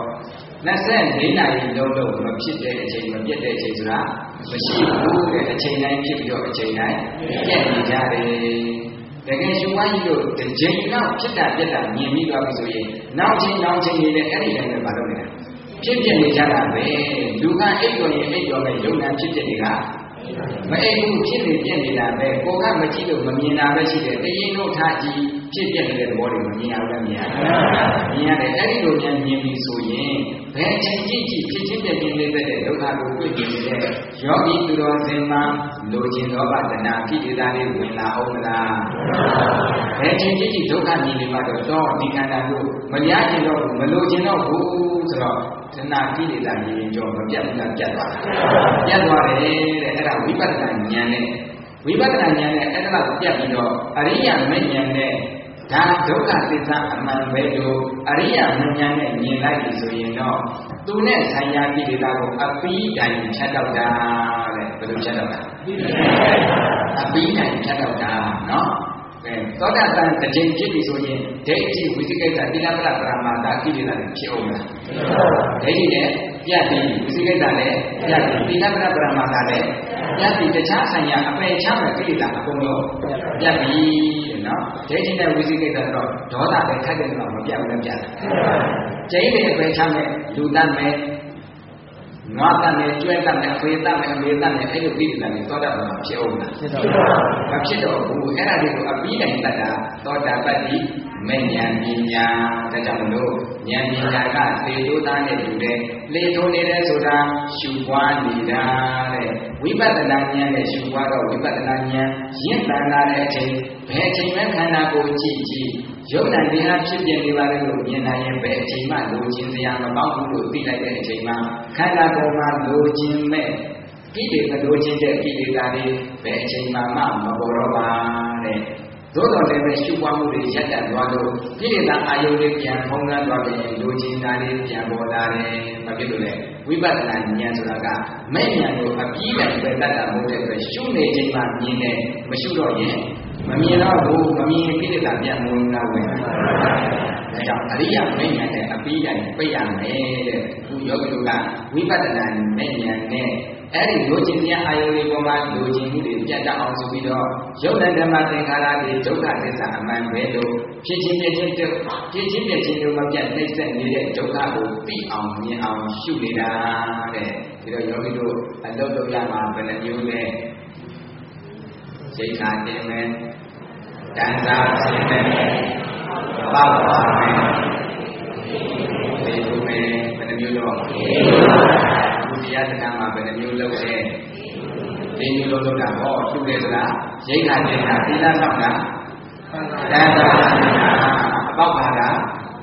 24နာရီလုံးလုံးမဖြစ်တဲ့အချိန်မပြတ်တဲ့အချိန်ဆိုတာမရှိဘူးတဲ့အချိန်တိုင်းဖြစ်ပြီးတော့အချိန်တိုင်းပြတ်နေကြတယ်တကယ်ရှင်ဝိုင်းလို့တစ်ချိန်လောက်ဖြစ်တာပြတ်တာမြင်ပြီးသွားပြီဆိုရင်နောက်ချိန်နေတဲ့အဲ့ဒီတိုင်းပဲမလုပ်နေတာဖြစ်ပြနေကြတာပဲလူကအိတ်တော်ရင်အိတ်တော်ပဲယုံနာဖြစ်ဖြစ်တွေကမအိတ်ဘူးဖြစ်နေပြတ်နေတာပဲကိုကမကြည့်လို့မမြင်တာပဲရှိတယ်တရင်တို့ထားကြည့်ဖြစ်ပြနေတဲ့သဘောတွေမမြင်ရဘူးမြင်ရတယ်အဲ့ဒီလိုများမြင်ပြီဆိုရင်ဘယ်ချိန်ကြည့်ဖြစ်ချင်းပြည့်နေတဲ့ဒုက္ခကိုတွေ့ကြည့်နေတဲ့ယောဂီသူတော်စင်မှာလိုချင်သောဗဒနာကိလေသာတွေဝင်လာအောင်မလားဘယ်ချိန်ကြည့်ဒုက္ခမြင်နေမှတော့ဒီခန္ဓာကိုမရချင်တော့ဘူးမလိုချင်တော့ဘူးဆိုတော့သနာကိလေသာရင်ကြောမပြတ်ဘူးလားပြတ်သွားတယ်တဲ့အဲ့ဒါဝိပဿနာဉာဏ်နဲ့ဝိပဿနာဉာဏ်နဲ့အဲ့ဒါကိုပြတ်ပြီးတော့အရိယာမဉဏ်နဲ့ဒါဒုက္ခသစ္စာအမှန်ပဲလို့အရိယာမဉဏ်နဲ့မြင်လိုက်ပြီဆိုရင်တော့သူနဲ့ဆိုင်ရာကိလေသာကိုအပီးတိုင်ဖြတ်တော့တာတဲ့ဘယ်လိုဖြတ်တော့တာအပီးတိုင်ဖြတ်တော့တာနော်သောတာပန်တစ်ချိန်ဖြစ်ပြီဆိုရင်ဒိဋ္ဌိဝိသိကိစ္စသီလပရပရမာတာကိလေသာတွေဖြစ်အောင်လားဒိဋ္ဌိနဲ့ပြတ်ပြီးဝိသိကိစ္စနဲ့ပြတ်ပြီးသီလပရပရမာတာနဲ့ပြတ်ပြီးတခြားဆိုင်ရာအပယ်ချမဲ့ကိလေသာအကုန်လုံးပြတ်ပြီးနော်ဒိဋ္ဌိနဲ့ဝိသိကိစ္စတော့ဒေါသပဲခက်တယ်တော့မပြတ်ဘူးလည်းပြတ်တယ်ကျိန်းတဲ့အပယ်ချမဲ့လူတတ်မဲ့ငါတတ်နဲ့ကျွဲတတ်နဲ့အဖေတတ်နဲ့အမေတတ်နဲ့အဲ့လိုကိလေသာတွေသောတာပန်မှာဖြစ်အောင်လားမဖြစ်တော့ဘူးအဲ့ဒါတွေကိုအပြီးတိုင်းတတ်တာသောတာပတ္တိမဲ့ဉာဏ်ပညာဒါကြောင့်မလို့ဉာဏ်ပညာကသေတိုးသားနဲ့တူတယ်လေထိုးနေတယ်ဆိုတာရှုပွားနေတာတဲ့ဝိပဿနာဉာဏ်နဲ့ရှုပွားတော့ဝိပဿနာဉာဏ်ရင့်တန်လာတဲ့အချိန်ဘယ်အချိန်မှခန္ဓာကိုယ်ကြည့်ယုံနာနေအားဖြစ်ပြနေပါလေလို့မြင်နိုင်ရင်ဘယ်အချိန်မှလိုချင်စရာမပေါဘူးလို့သိလိုက်တဲ့အချိန်မှာခန္ဓာကိုယ်မှာလိုချင်မဲ့ကိလေသာလိုချင်တဲ့ကိလေသာတွေဘယ်အချိန်မှမပေါ်တော့ပါတဲ့သို့တော်လည်းပဲရှုပွားမှုတွေရပ်တန့်သွားလို့ကိလေသာအာယုန်တွေပြန်ဖုံးလွှမ်းသွားပြီးလိုချင်တာတွေပြန်ပေါ်လာတယ်။ဘာဖြစ်လို့လဲဝိပဿနာဉာဏ်ဆိုတာကမဲ့ဉာဏ်ကိုအပြီးတိုင်ပဲတတ်တာမဟုတ်တဲ့အတွက်ရှုနေချိန်မှမြင်တယ်မရှုတော့ရင်မမြင်တော့ဘူးမမြင်ကိလေသာပြန်မဝင်လာဝင်။ဒါကြောင့်အရိယာမဲ့ဉာဏ်နဲ့အပြီးတိုင်ပြည့်ရမယ်တဲ့။သူယောဂီတို့ကဝိပဿနာမဲ့ဉာဏ်နဲ့အဲ့ဒီလိုချင်တဲ့အာယုန်လေးပေါ်မှာလိုချင်မှုတွေပြတ်တတ်အောင်ဆိုပြီးတော့ယုတ်တဲ့ဓမ္မသင်္ခါရတွေဒုက္ခသစ္စာအမှန်ပဲလို့ဖြစ်ချင်းပြချင်းတို့မပြတ်နှိမ့်ဆက်နေတဲ့ဒုက္ခကိုသိအောင်မြင်အောင်ရှုနေတာတဲ့ဒီတော့ယောဂီတို့အလုပ်လုပ်ရမှာဘယ်နှမျိုးလဲစိတ်ခါတင်မယ်တန်စာဆင်းမယ်ပေါက်ပါမယ်ဒီလိုပဲဘယ်နှမျိုးတော့တရားစကားမှာဘယ်နှမျိုးလုပ်လဲဒီမျိုးလုပ်တာဟောရှုတယ်ဆိုတာရိတ်ခါတင်တာသီလဆောင်တာတန်တာအပေါက်ပါတာ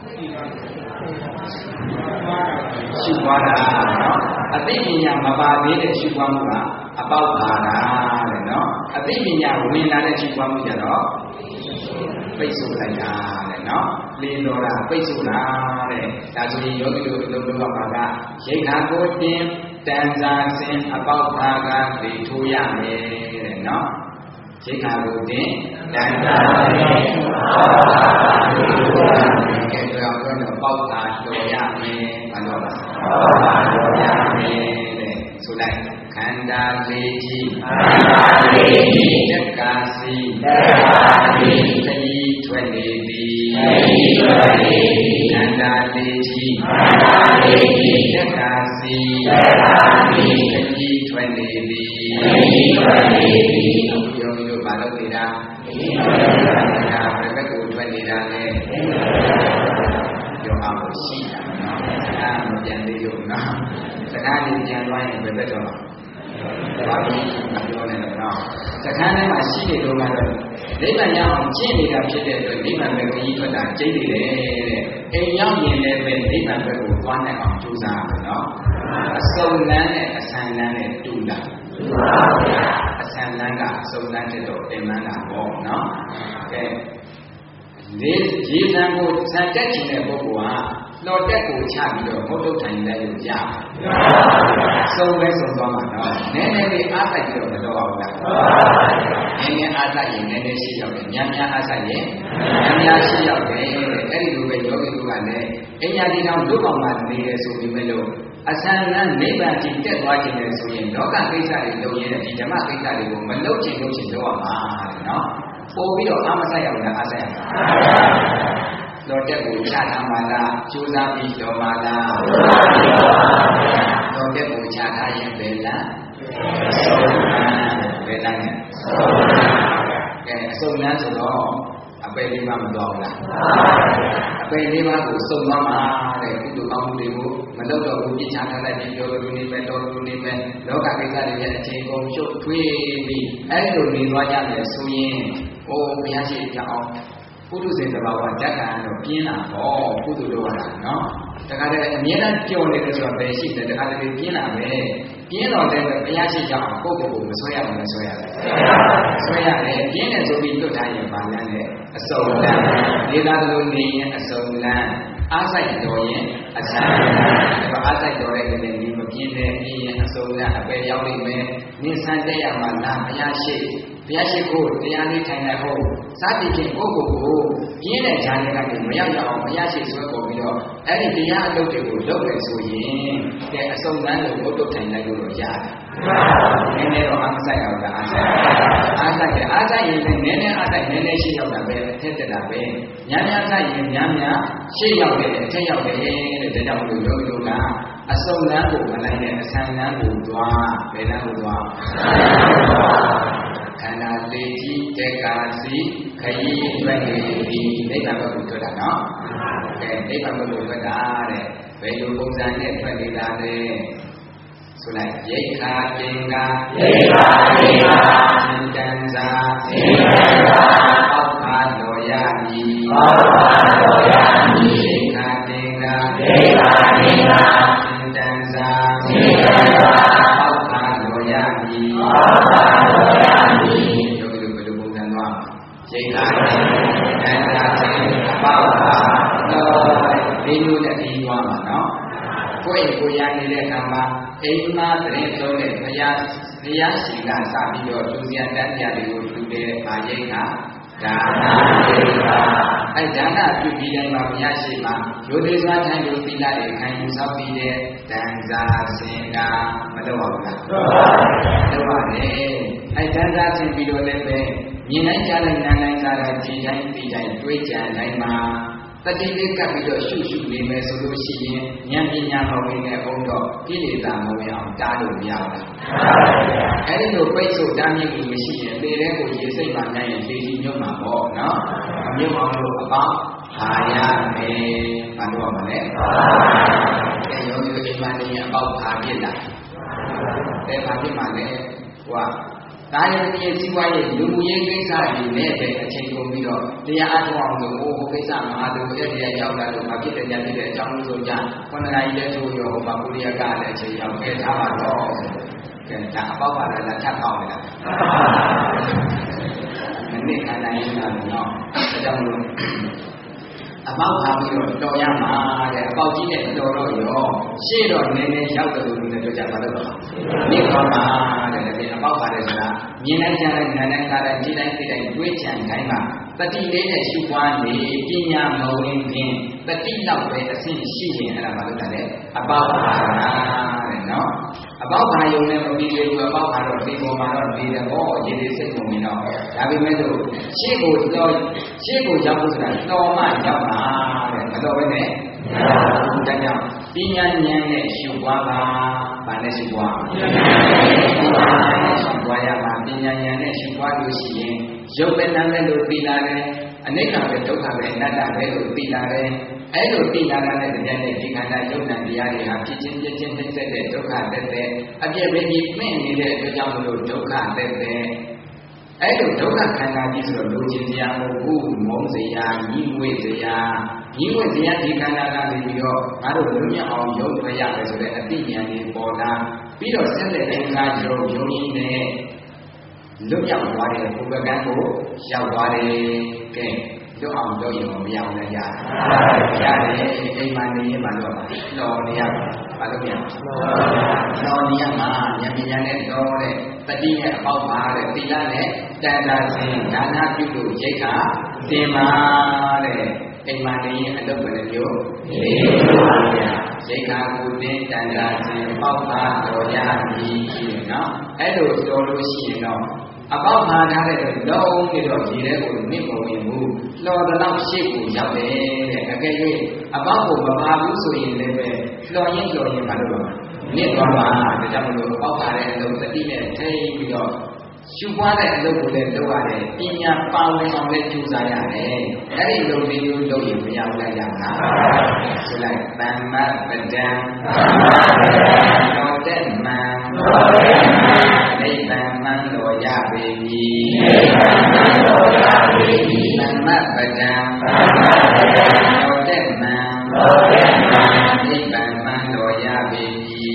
ရှုပွားတာနော်အသိဉာဏ်မပါသေးတဲ့ရှုပွားမှုကအပေါက်ပါတာတဲ့နော်အသိဉာဏ်ဝင်လာတဲ့ရှုပွားမှုကြတော့ပိတ်ဆို့လိုက်တာတဲ့နော်လင်းတော်တာပိတ်ဆို့တာတဲ့ဒါဆိုရင်ယောဂီတို့အလုံးလုံးပါကရိတ်ခါကိုတင်တန်စာစင်အပေါက်ပါကလေထိုးရမယ်တဲ့နော်ရိတ်ခါကိုတင်တန်စာစင်အပေါက်ပါကလေထိုးရမယ်ကဲတော့ပေါက်ပါတော်ရမယ်ဘာလို့လဲပေါက်ပါတော်ရမယ်တဲ့ဆိုလိုက်ခန္ဓာလေးကြီးတက္ကာစီတတိထွက်နေသည်ခန္ဓာလေးကြီးတက္ကာစီတတိထွက်နေသည်ယောဂီတို့ဘာလို့နေတာဒါဘယ်ဘက်ကိုထွက်နေတာလဲပြောအောင်ရှိတာနော်စကားမပြန်သေးလို့နော်စကားလေးပြန်သွားရင်ဘယ်ဘက်တော့ဘာလို့ပြောနေလဲနော်စခန်းထဲမှာရှိနေတော့မှတော့နိဗ္ဗာန်ရအောင်ကျင့်နေတာဖြစ်တဲ့အတွက်နိဗ္ဗာန်ပဲခရီးထွက်တာကျိတ်နေတယ်တဲ့အိမ်ရောက်ရင်လည်းပဲနိဗ္ဗာန်ဘက်ကိုသွားနိုင်အောင်ကြိုးစားရမယ်နော်အစုံလန်းနဲ့အဆန်လန်းနဲ့တူတာတူပါဗျာအဆန်လန်းကအစုံလန်းတဲ့တော့ပင်မန်းတာပေါ့နော်ကဲရေစံကိုစံတက်ခြင်းတဲ့ပုဂ္ဂိုလ်ဟာလော်တက်ကိုချပြီးတော့မုတ်တုတ်ထိုင်လိုက်လို့ရစုံပဲစုံသွားမှာနော်နည်းနည်းလေးအားစိုက်ပြီးတော့မတော့အောင်လားနည်းနည်းအားစိုက်ရင်နည်းနည်းရှိရောက်တယ်များများအားစိုက်ရင်များများရှိရောက်တယ်အဲ့ဒီလိုပဲယောဂီတို့ကလည်းအညာဒီတောင်ဒုက္ခမှာနေတယ်ဆိုပြီးမဲ့လို့အစံကနိဗ္ဗာန်တည်တက်သွားခြင်းလေဆိုရင်လောကကိစ္စတွေလုပ်ရင်ဒီဓမ္မကိစ္စတွေကိုမလုပ်ချင်လုပ်ရမှာတဲ့နော်ပို့ပြီးတော့အားမစိုက်ရဘူးလားအားစိုက်ရမှာလောတက်ကိုချထားမှလားကြိုးစားပြီးတော်မှလားလောတက်ကိုချထားရင်ဘယ်လားဘယ်လားကဲအစုံလန်းဆိုတော့အပယ်လေးပါမတော်ဘူးလားအပယ်လေးပါကိုစုံသွားမှာတဲ့ကုသိုလ်ကောင်းမှုတွေကိုမလုပ်တော့ဘူးပြစ်ချထားလိုက်ပြီးပြောလို့နေမယ်တော်လို့နေမယ်လောကကိစ္စတွေရဲ့အခြေကုန်ရှုပ်ထွေးပြီးအဲ့လိုနေသွားကြတယ်ဆိုရင်ဘုရားရှိခိုးအောင်ပုထုဇဉ်တဘာဝဓာတ်ကတော့ပြင်းလာပေါ့ကုသိုလ်လုပ်ရတာနော်တခါတည်းအမြဲတမ်းကြော်နေတယ်ဆိုတော့ဘယ်ရှိတယ်တခါတည်းပြင်းလာပဲပြင်းတော့လည်းဘုရားရှိခိုးအောင်ကိုယ့်ကိုယ်ကိုမဆွဲရဘူးမဆွဲရတယ်ဆွဲရတယ်ပြင်းတယ်ဆိုပြီးလွတ်ထားရင်ပါလန်းတယ်အစုံလန်းဒေသလိုနေရင်အစုံလန်းအားစိုက်တော်ရင်အဆန်းဒါအားစိုက်တော်တဲ့နေဒီမပြင်းတဲ့အင်းအစုံလန်းအပယ်ရောက်နေမယ်နိဆန်းတဲ့ရမှာလားဘုရားရှိခိုးတရားလေးထိုင်နိုင်ဖို့စသည်ဖြင့်ကိုယ့်ကိုယ်ကိုပြင်းတဲ့ဈာန်ကနေမရောက်အောင်ဘုရားရှိဆွဲပေါ်ပြီးတော့အဲ့ဒီတရားအလုပ်တွေကိုလုပ်မယ်ဆိုရင်ကဲအစုံစမ်းလို့ဘုဒ္ဓထိုင်လိုက်လို့ရတယ်။နည်းနည်းတော့အားမဆိုင်အောင်လားအားဆိုင်တယ်အားဆိုင်ရင်လည်းနည်းနည်းအားဆိုင်နည်းနည်းရှိရောက်တာပဲအထက်တက်တာပဲများများဆိုင်ရင်များများရှေ့ရောက်တယ်အထက်ရောက်တယ်တဲ့ဒါကြောင့်လို့ယောဂီတို့ကအစုံလန်းကိုမလိုက်နဲ့အဆန်လန်းကိုသွားဘယ်လန်းကိုသွားခန္ဓာလေးကြီးတက်ကာစီခရီးအတွက်ဒီနိဗ္ဗာန်ကိုထွက်တာနော်ကဲနိဗ္ဗာန်ကိုထွက်တာတဲ့ဘယ်လိုပုံစံနဲ့ထွက်နေတာလဲဆိုလိုက်ရိက္ခာပင်ကစင်တန်စာအောက်ခါတော်ရမည်ရိက္ခာပင်ကစင်တန်စာအောက်ခါတော်ရမည်ရိက္ခာတန်ခါခြင်းပေါ့ပါတော့ဒီလိုနဲ့ဒီသွားမှာနော်ကိုယ့်ကိုယ်ရနေတဲ့အခါမှာအိမ်မှာတရင်သုံးတဲ့ဘုရားရှိကစပြီးတော့လူစရာတန်းပြတွေကိုလူတဲ့ဗာရိက္ခာဒါနရိက္ခာအဲ့ဒါနပြုပြီးတိုင်းမှာဘုရားရှိမှာရိုသေစွာထိုင်လို့သီလတွေခံယူဆောက်ပြီးတဲ့တန်စာစင်ကမလုပ်ပါဘူးလားလုပ်ပါတယ်အဲ့တန်စာစင်ပြီးတော့လည်းပဲမြင်တိုင်းကြားလိုက်နားတိုင်းစားတိုင်းကြည်တိုင်းသိတိုင်းတွေးကြတိုင်းမှာတတိလေးကပ်ပြီးတော့ရှုနေမယ်ဆိုလို့ရှိရင်ဉာဏ်ပညာမဝင်တဲ့ဘုံတော့ကိလေသာမဝင်အောင်တားလို့မရဘူး။အဲဒီလိုပိတ်ဆို့တားမြစ်မှုမရှိရင်လေတဲ့ကိုရေစိတ်မှနိုင်ရင်လေကြီးမြုပ်မှာပေါ့နော်။အမြုပ်အောင်လို့အပေါင်းဟာရမယ်။ဘာလို့ရမလဲ။အဲယောဂီတို့အိမ်မှာနေရင်အပေါင်းဟာပြစ်လာ။အဲဘာဖြစ်မှလဲ။ဟိုကဒါရည်ရဲ့စီးပွားရေးလူမှုရေးကိစ္စတွေနဲ့ပဲအချိန်ကုန်ပြီးတော့တရားအထောက်အောင်လို့ဟိုကိစ္စမဟာတို့အဲ့ဒီရောက်လာလို့မဖြစ်တဲ့ညဖြစ်တဲ့အကြောင်းလို့ဆိုကြခုနကကြီးလည်းဆိုရောဟိုမှာကိုရီးယားကလည်းအချိန်ရောက်ခဲ့ထားပါတော့ကဲဒါအပေါက်ပါလားလက်ထပ်ပေါက်နေတာမနစ်ခန္ဓာရင်းတာတော့အကြောင်းလို့အပေါက်ထားပြီးတော့တော်ရမှာတဲ့အပေါက်ကြီးနဲ့တော်တော့ရောရှေ့တော့နည်းနည်းရောက်တယ်လို့လည်းပြောကြပါတော့နိခေါမှာတဲ့အပေါက်ပါတယ်ဆိုတာမြင်နိုင်ကြတဲ့နာနဲ့ကားတဲ့ဒီတိုင်းသိတိုင်းတွေးချင်တိုင်းမှာတတိလေးနဲ့ရှုပွားနေပညာမဝင်ခင်တတိလောက်ပဲအဆင့်ရှိရင်အဲ့ဒါမှလို့တယ်အပေါက်ပါတဲ့နော်အပေါက်ပါယုံနဲ့မပြီးသေးဘူးအပေါက်ပါတော့ဒီပေါ်မှာတော့ဒီတဲ့ဘောရေဒီစိတ်ပုံနေတော့ဒါပေမဲ့လို့ရှေ့ကိုရောက်ဖို့ဆိုတာတော်မှရောက်ပါတဲ့မတော်ဘဲနဲ့ဒါကြောင့်ပညာဉာဏ်နဲ့ရှုပွားပါဘာနဲ့ရှုပွားရှုပွားရမှာပညာဉာဏ်နဲ့ရှုပွားလို့ရှိရင်ရုပ်ပဲနာမ်ပဲလို့သိလာတယ်အနိစ္စပဲဒုက္ခပဲအနတ္တပဲလို့သိလာတယ်အဲ့လိုသိလာတဲ့တရားနဲ့ဒီခန္ဓာယုံနာတရားတွေဟာဖြစ်ချင်းပြချင်းနှိမ့်ဆက်တဲ့ဒုက္ခတက်တဲ့အပြည့်ပဲကြီးမှင့်နေတဲ့အတွက်ကြောင့်မလို့ဒုက္ခတက်တဲ့အဲ့လိုဒုက္ခခန္ဓာကြီးဆိုတော့လူချင်းတရားမဟုတ်ဘူးမုန်းစရာညီငွေစရာညီငွေစရာဒီခန္ဓာကနေပြီးတော့ငါတို့လူမြတ်အောင်ယုံထွက်ရမယ်ဆိုတဲ့အသိဉာဏ်ကြီးပေါ်လာပြီးတော့ဆက်လက်တဲ့အခါကျတော့ယုံရင်းနဲ့လွတ်မြောက်သွားတဲ့ဘုရားကံကိုရောက်သွားတယ်ကဲလွတ်အောင်လုပ်ရင်မရအောင်လည်းရတယ်အိမ်မှာနေရင်မလုပ်ပါတော်နေရပါလို့မရတော်နေရမှာဉာဏ်ပညာနဲ့တော်တဲ့တတိယအပေါက်ပါတဲ့သီလနဲ့တန်တာစဉ်ဒါနပြုလို့ရိတ်ခါတင်ပါတဲ့အိမ်မှာနေရင်အလုပ်ပဲမျိုးလေးပါဗျာရိတ်ခါကိုတင်တန်တာစဉ်ပေါက်ပါတော်ရပြီနော်အဲ့လိုတော်လို့ရှိရင်တော့အပေါက်မှာထားတဲ့လုံးပြီးတော့ဒီထဲကိုနစ်မဝင်ဘူးလော်တော့ရှေ့ကိုရောက်တယ်တဲ့အကယ်၍အပေါက်ကိုမပါဘူးဆိုရင်လည်းပဲလော်ရင်မလုပ်ပါဘူးနစ်သွားပါဒါကြောင့်မလို့အပေါက်ထားတဲ့အလုံးသတိနဲ့ထိပြီးတော့ရှုပွားတဲ့အလုပ်ကိုလည်းလုပ်ရတယ်ပညာပါဝင်အောင်လည်းကြိုးစားရတယ်အဲ့ဒီလိုလေးမျိုးလုပ်ရင်မရဘူးလားရမလားဆိုလိုက်သမ္မာပဒံတော်တဲ့မှန်နိဗ္ဗာန်မှန်တော်ရပေပြီသမ္မာပဒံတော်တဲ့မှန်နိဗ္ဗာန်မှန်တော်ရပေပြီ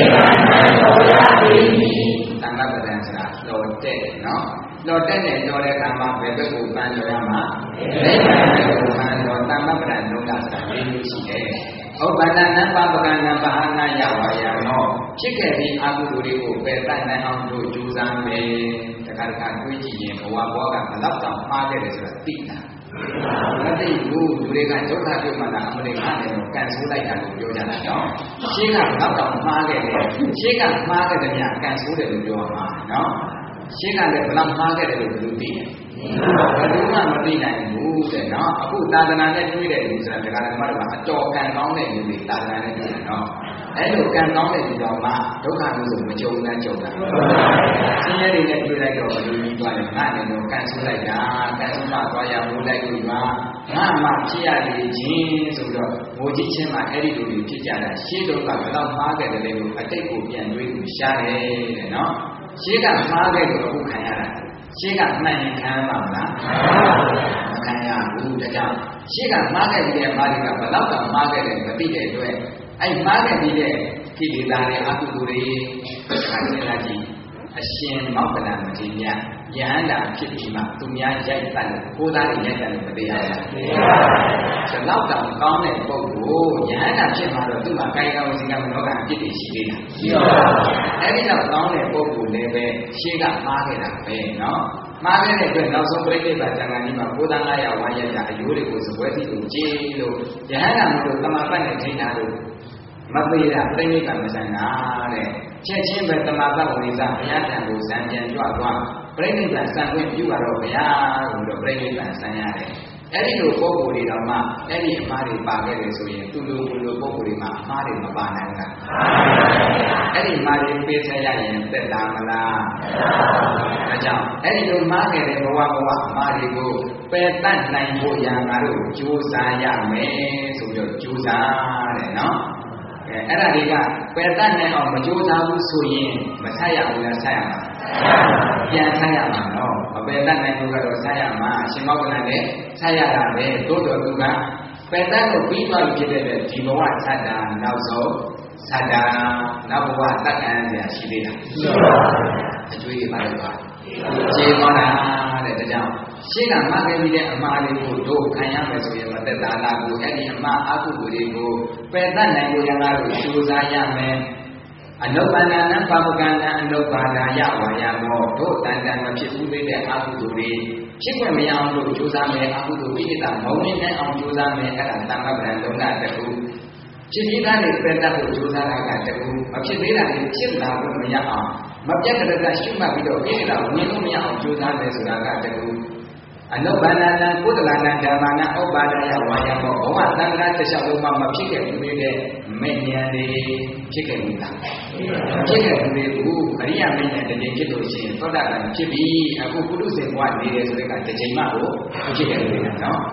သမ္မာပဒံဆိုတာတော်တဲ့နော်တော်တဲ့နဲ့တော်တဲ့သမ္မာဘယ်ဘက်ကိုပန်းတော်ရမှာနိဗ္ဗာန်ကိုပန်းတော်သမ္မာပဒံလုံးကဆိုတာ၄မျိုးရှိတယ်ဥပ္ပန္နနံပါပကံနံပါဟနာယဝါယနောဖြစ်ခဲ့ပြီးအကုသိုလ်တွေကိုပယ်တတ်နိုင်အောင်တို့ကြိုးစားမယ်တခါတခါတွေးကြည့်ရင်ဘဝကဘလောက်တောင်မှားခဲ့တယ်ဆိုတာသိတာမသိဘူးလူတွေကဒုက္ခပြုမှလာအမရိကန်နဲ့ကန်ဆိုးလိုက်တာကိုပြောကြတာနော်ရှင်းကလောက်တောင်မှားခဲ့တယ်ရှင်းကမှားခဲ့တယ်များကန်ဆိုးတယ်လို့ပြောမှာနော်ရှင်းကလည်းဘလောက်မှားခဲ့တယ်လို့ဘယ်လိုသိလဲဘယ်သူမှမသိနိုင်ဘူးတဲ့နော်အခုသာသနာနဲ့တွေ့တဲ့လူဆိုတာဒါကလည်းမဟုတ်ပါအတော်ကံကောင်းတဲ့လူတွေသာသနာနဲ့တွေ့တယ်နော်အဲ့လိုကံကောင်းတဲ့လူတော်မှဒုက္ခမျိုးဆိုမကြုံနဲ့ကြုံတာဆင်းရဲတွေနဲ့တွေ့လိုက်တော့ဘယ်လိုကြီးသွားလဲငါနဲ့တော့ကံဆိုးလိုက်တာကံဆိုးမှသွားရမိုးလိုက်လို့ပါငါမှဖြစ်ရလေခြင်းဆိုတော့ငိုကြီးချင်းမှအဲ့ဒီလိုတွေဖြစ်ကြတာရှင်းတော့ကဘယ်တော့မှားခဲ့တယ်လေလို့အတိတ်ကိုပြန်တွေးလို့ရှားတယ်တဲ့နော်ရှင်းကမှားခဲ့လို့အခုခံရတာရှင်းကမှန်ရင်ခံရမှာမလားမခံရဘူးဒါကြောင့်ရှင်းကမှားခဲ့ပြီးတဲ့မာရီကဘယ်တော့မှမှားခဲ့တယ်မသိတဲ့အတွက်အဲ့မှားခဲ့ပြီးတဲ့ကိလေသာတွေအကုသိုလ်တွေခံရလာကြည့်အရှင်မောက္ကလမထေရယဟန္တာဖြစ်ပြီးမှသူများရိုက်တတ်လို့ကိုးသားတွေရိုက်တတ်လို့မတရားဘူး။ဒီလောက်တောင်ကောင်းတဲ့ပုဂ္ဂိုလ်ယဟန္တာဖြစ်မှတော့သူ့မှာကာယကံဝစီကံမနောကံအဖြစ်တွေရှိသေးတာ။ရှိပါဘူး။အဲ့ဒီတော့ကောင်းတဲ့ပုဂ္ဂိုလ်လည်းပဲရှေးကမှားခဲ့တာပဲနော်။မှားခဲ့တဲ့အတွက်နောက်ဆုံးပြိဋိဘသံဃာကြီးမှာကိုးသား900ဝါရကြအယိုးတွေကိုစပွဲတိကိုကြည်လို့ယဟန္တာမို့လို့တမန်ပတ်နဲ့ထိန်းထားလို့မသေးတာပြိဋိဘမဆန်တာတဲ့ချက်ချင်းပဲတမန်ပတ်ဝိဇ္ဇဘုရားတန်ကိုဇံပြန်ကြွသွားပြိဋိဘဆံခွင့်ပြုရတော့ဘုရားလို့တော့ပြိဋိဘဆံရတယ်အဲ့ဒီလိုပုံကိုယ်တွေတော့မှအဲ့ဒီအမှားတွေပါခဲ့တယ်ဆိုရင်သူလိုပုံကိုယ်တွေမှာအမှားတွေမပါနိုင်ဘူးအဲ့ဒီမှားတွေပေးဆက်ရရင်သက်သာမလားဒါကြောင့်အဲ့ဒီလိုမှားခဲ့တဲ့ဘဝအမှားတွေကိုပယ်တတ်နိုင်ဖို့ရငါတို့ကြိုးစားရမယ်ဆိုပြီးတော့ကြိုးစားတယ်နော်အဲ့ဒါတွေကပယ်တတ်နိုင်အောင်မကြိုးစားဘူးဆိုရင်မဆက်ရဘူးလားဆက်ရမှာပြန်ဆက်ရမှာနော်မပယ်တတ်နိုင်ဘူးကတော့ဆက်ရမှာရှင်မောက္ကလနဲ့ဆက်ရတာပဲသို့တော်သူကပယ်တတ်လို့ပြီးသွားပြီဖြစ်တဲ့ဒီဘဝသတ္တာနောက်ဆုံးသတ္တာနောက်ဘဝတက္ကံဆရာရှိသေးတာရှိပါဘူးအကျွေးပါလို့ပါခြေသွားတာတဲ့ဒါကြောင့်ရှင်းကမှားခဲ့ပြီးတဲ့အမှားလေးကိုတို့ခံရမယ်ဆိုရင်မသက်သာလားကိုအဲ့ဒီအမှားအကုသိုလ်တွေကိုပယ်တတ်နိုင်ဖို့ရငါတို့ကြိုးစားရမယ်အနုပ္ပန္နနံပါပကံနံအနုပ္ပါဒာယဝါယမောတို့တန်တန်မဖြစ်ဘူးသေးတဲ့အကုသိုလ်တွေဖြစ်ခွင့်မရအောင်လို့ကြိုးစားမယ်အကုသိုလ်ပိဋကမုံနေနဲ့အောင်ကြိုးစားမယ်အဲ့ဒါသမ္မပဒံလုံးကတခုဖြစ်ပြီးသားတွေပယ်တတ်ဖို့ကြိုးစားတာကတခုမဖြစ်သေးတာတွေဖြစ်လာလို့မရအောင်မပြတ်ကြတဲ့ရှုမှတ်ပြီးတော့ပိဋကဝင်လို့မရအောင်ကြိုးစားမယ်ဆိုတာကတခုအနုပ္ပန္နနံကုသလနံဓမ္မနံဥပ္ပါဒယဝါယမောဘဝသံဃာတစ်လျှောက်လုံးမှာမဖြစ်ခဲ့ဘူးတဲ့မေဉဏ်တွေဖြစ်ခဲ့ဘူးလားဖြစ်ခဲ့ဘူးလေဘူးအရိယမေဉဏ်တစ်ချိန်ဖြစ်လို့ရှိရင်သောတာပန်ဖြစ်ပြီအခုပုထုဇဉ်ဘဝနေတယ်ဆိုတဲ့ကတစ်ချိန်မှကိုဖြစ်ခဲ့ဘူးလေနော်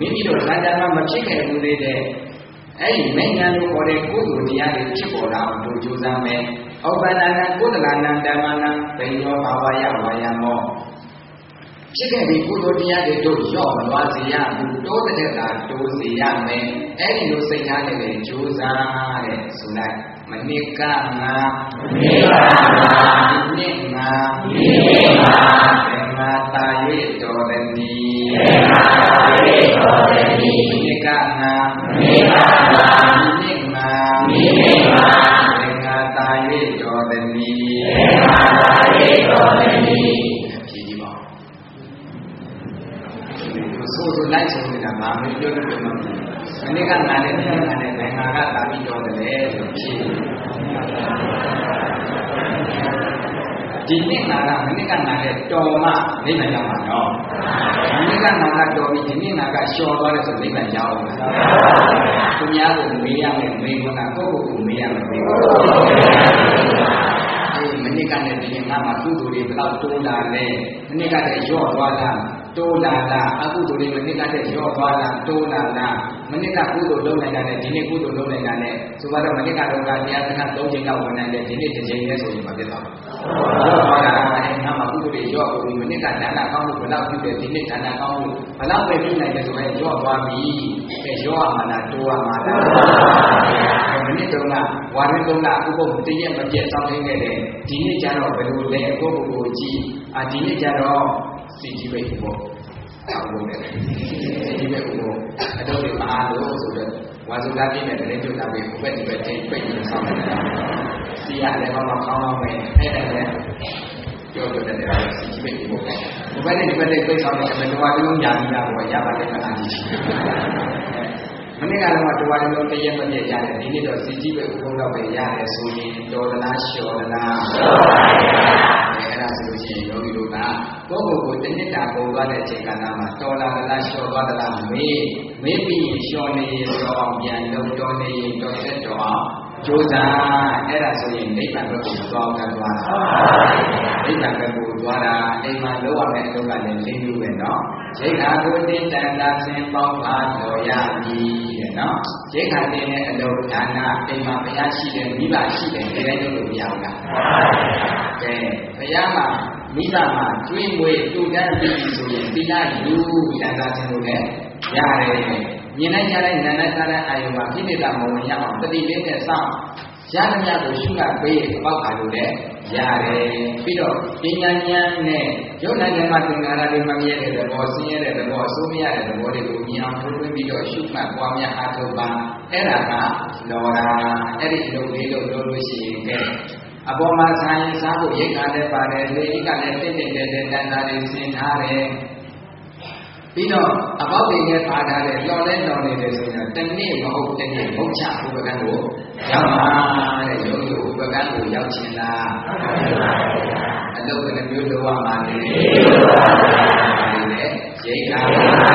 မိမိတို့ဇာတာမှာမဖြစ်ခဲ့ဘူးလေတဲ့အဲ့ဒီမိညာလို့ခေါ်တဲ့ကုသိုလ်တရားတွေဖြစ်ပေါ်လာအောင်တို့ကြိုးစားမယ်။ဩပန္နနာကုသလနာဓမ္မနာဘိညောဘာဝယဝါယမောဖြစ်ခဲ့ဒီကုသိုလ်တရားတွေတို့ရော့မသွားစေရဘူးတိုးတဲ့တာတိုးစေရမယ်။အဲ့ဒီလိုစိတ်ထားနဲ့ကြိုးစားတဲ့ဆိုလိုက်မနစ်ကငါဒီနှစ်ငါသင်္မာတာ၍တော်သည်မနစ်ကငါဒီနှစ်ငါသင်္မာတာ၍တော်သည်ဖြည်းပါဆိုလိုက်ဆိုနေတာဘာမှပြောလို့မဖြစ်မနစ်ကငါနဲ့ပြန်လာတဲ့ဘင်္ဂါကတာပြီးတော်တယ်ဆိုဖြည်းဒီနှစ်ငါကမနစ်ကငါနဲ့တော်မှနိဗ္ဗာန်ရောက်မှာနော်မနစ်ကငါကတော်ပြီးဒီနှစ်ငါကလျှော်သွားတယ်ဆိုနိဗ္ဗာန်ရောက်မှာသူများကိုမေးရမယ်မေးခွန်းကကိုယ့်ကိုယ်မေးရမယ်မေးခွန်းမနစ်ကနဲ့ဒီနေ့ငါမှကုသိုလ်တွေဘယ်တော့တိုးလာလဲမနစ်ကတည်းရော့သွားတာတိုးလာတာအကုသိုလ်တွေမနစ်ကတည်းရော့သွားတာတိုးလာတာမနစ်ကကုသိုလ်လုပ်နိုင်တာနဲ့ဒီနေ့ကုသိုလ်လုပ်နိုင်တာနဲ့ဆိုတော့မနစ်ကတော့တရားစခန်း၃ချိန်လောက်ဝင်နိုင်တယ်ဒီနေ့တစ်ချိန်နဲ့ဆိုရင်မဖြစ်တော့ရော့သွားတာအဲ့ငါမှကုသိုလ်တွေရော့ကုန်ပြီမနစ်ကဒါနကောင်းလို့ဘယ်လောက်ပြုတယ်ဒီနေ့ဒါနကောင်းလို့ဘယ်လောက်ပဲပြုနိုင်တယ်ဆိုရင်ရော့သွားပြီအဲရော့ရမှာလားတိုးရမှာလားမနစ်တုန်းကဝါရင်းတုန်းကဥပုပ်တရက်မပြတ်ဆောင်နေခဲ့တယ်ဒီနေ့ကျတော့ဘယ်လိုလဲကိုယ့်ကိုယ်ကြည့်ဒီနေ့ကျတော့စီကြီးပဲပေါ့အောက်လို့တယ်စီကြီးပဲပေါ့အတော့ဒီမအားလို့ဆိုတော့ဝါစုသားပြည့်တဲ့တရင်ကျုပ်တာပဲဘက်ဒီဘက်တိတ်ပိတ်နေဆောင်နေတာစီရတယ်ဘာမှကောင်းတော့ပဲအဲ့ဒါလည်းပြောပြတဲ့တယ်စီကြီးပဲပေါ့ဘက်ဒီဘက်တိတ်ပိတ်ဆောင်နေတယ်ဘယ်တော့မှညာပြီးတာပေါ့ရပါတယ်မလားဒီမနေ့ကတော့တဝါလုံးတရက်မပြည့်ရတယ်ဒီနေ့တော့စီကြီးပဲဥပုံတော့ပဲရတယ်ဆိုရင်တော်သလားလျှော်သလားလျှော်ပါဘူးအဲ့ဒါဆိုလို့ရှိရင်ယောဂီတို့ကကိုယ့်ကိုယ်ကိုတဏှာပုံသွားတဲ့အချိန်ကမှာတော်လာသလားလျှော်သွားသလားမေးပြီးရင်လျှော်နေရင်တော်အောင်ပြန်လုပ်တော်နေရင်တော်သက်တော်အောင်ကြိုးစားအဲ့ဒါဆိုရင်နိဗ္ဗာန်ဘက်ကိုသွားတာနိဗ္ဗာန်ဘက်ကိုသွားတာအိမ်မှာလောက်ရမယ့်အလုပ်ကလည်းသိလို့ပဲနော်ရိက္ခာကိုတင်တန်တာဆင်းပေါင်းပါတော်ရပြီတဲ့နော်ရိက္ခာတင်တဲ့အလုပ်ဒါနအိမ်မှာဘုရားရှိတယ်မိဘရှိတယ်ဒီတိုင်းလုပ်လို့မရဘူးလားကဲဘုရားမှာမိဘမှာကျွေးမွေးတူတန်းပြီးဆိုရင်သီလယူတန်တာဆင်းလို့လည်းရတယ်မြင်လိုက်ကြတဲ့နာနာစားတဲ့အာယုံမှာပြည့်တဲ့မဝင်ရအောင်တတိလေးနဲ့စောင့်ရသမျှကိုရှုမှတ်ပေးအပေါက်ပါလို့လည်းရတယ်ပြီးတော့ပညာဉာဏ်နဲ့ယုံနာဉာဏ်မှာသင်္ခါရတွေမမြဲတဲ့သဘောဆင်းရဲတဲ့သဘောအဆိုးမရတဲ့သဘောတွေကိုမြင်အောင်ထုတ်သွင်းပြီးတော့ရှုမှတ်ပွားများအားထုတ်ပါအဲ့ဒါကလောရာအဲ့ဒီအလုပ်လေးလို့ပြောလို့ရှိရင်ကဲအပေါ်မှာဆိုင်ရင်စားဖို့ရိတ်ခါလည်းပါတယ်လေအိကလည်းတင့်တဲ့တန်တာတွေဆင်ထားတယ်ပြီးတော့အပေါက်တွေနဲ့ပါထားတဲ့လော်လဲလော်နေတယ်ဆိုရင်တနေ့မဟုတ်တနေ့မဟုတ်ချဥပကံကိုရောက်ပါတဲ့ရုပ်ကိုဥပကံကိုရောက်ချင်လားအလုပ်ကလည်းမျိုးလိုရမှာလေရိတ်ခါ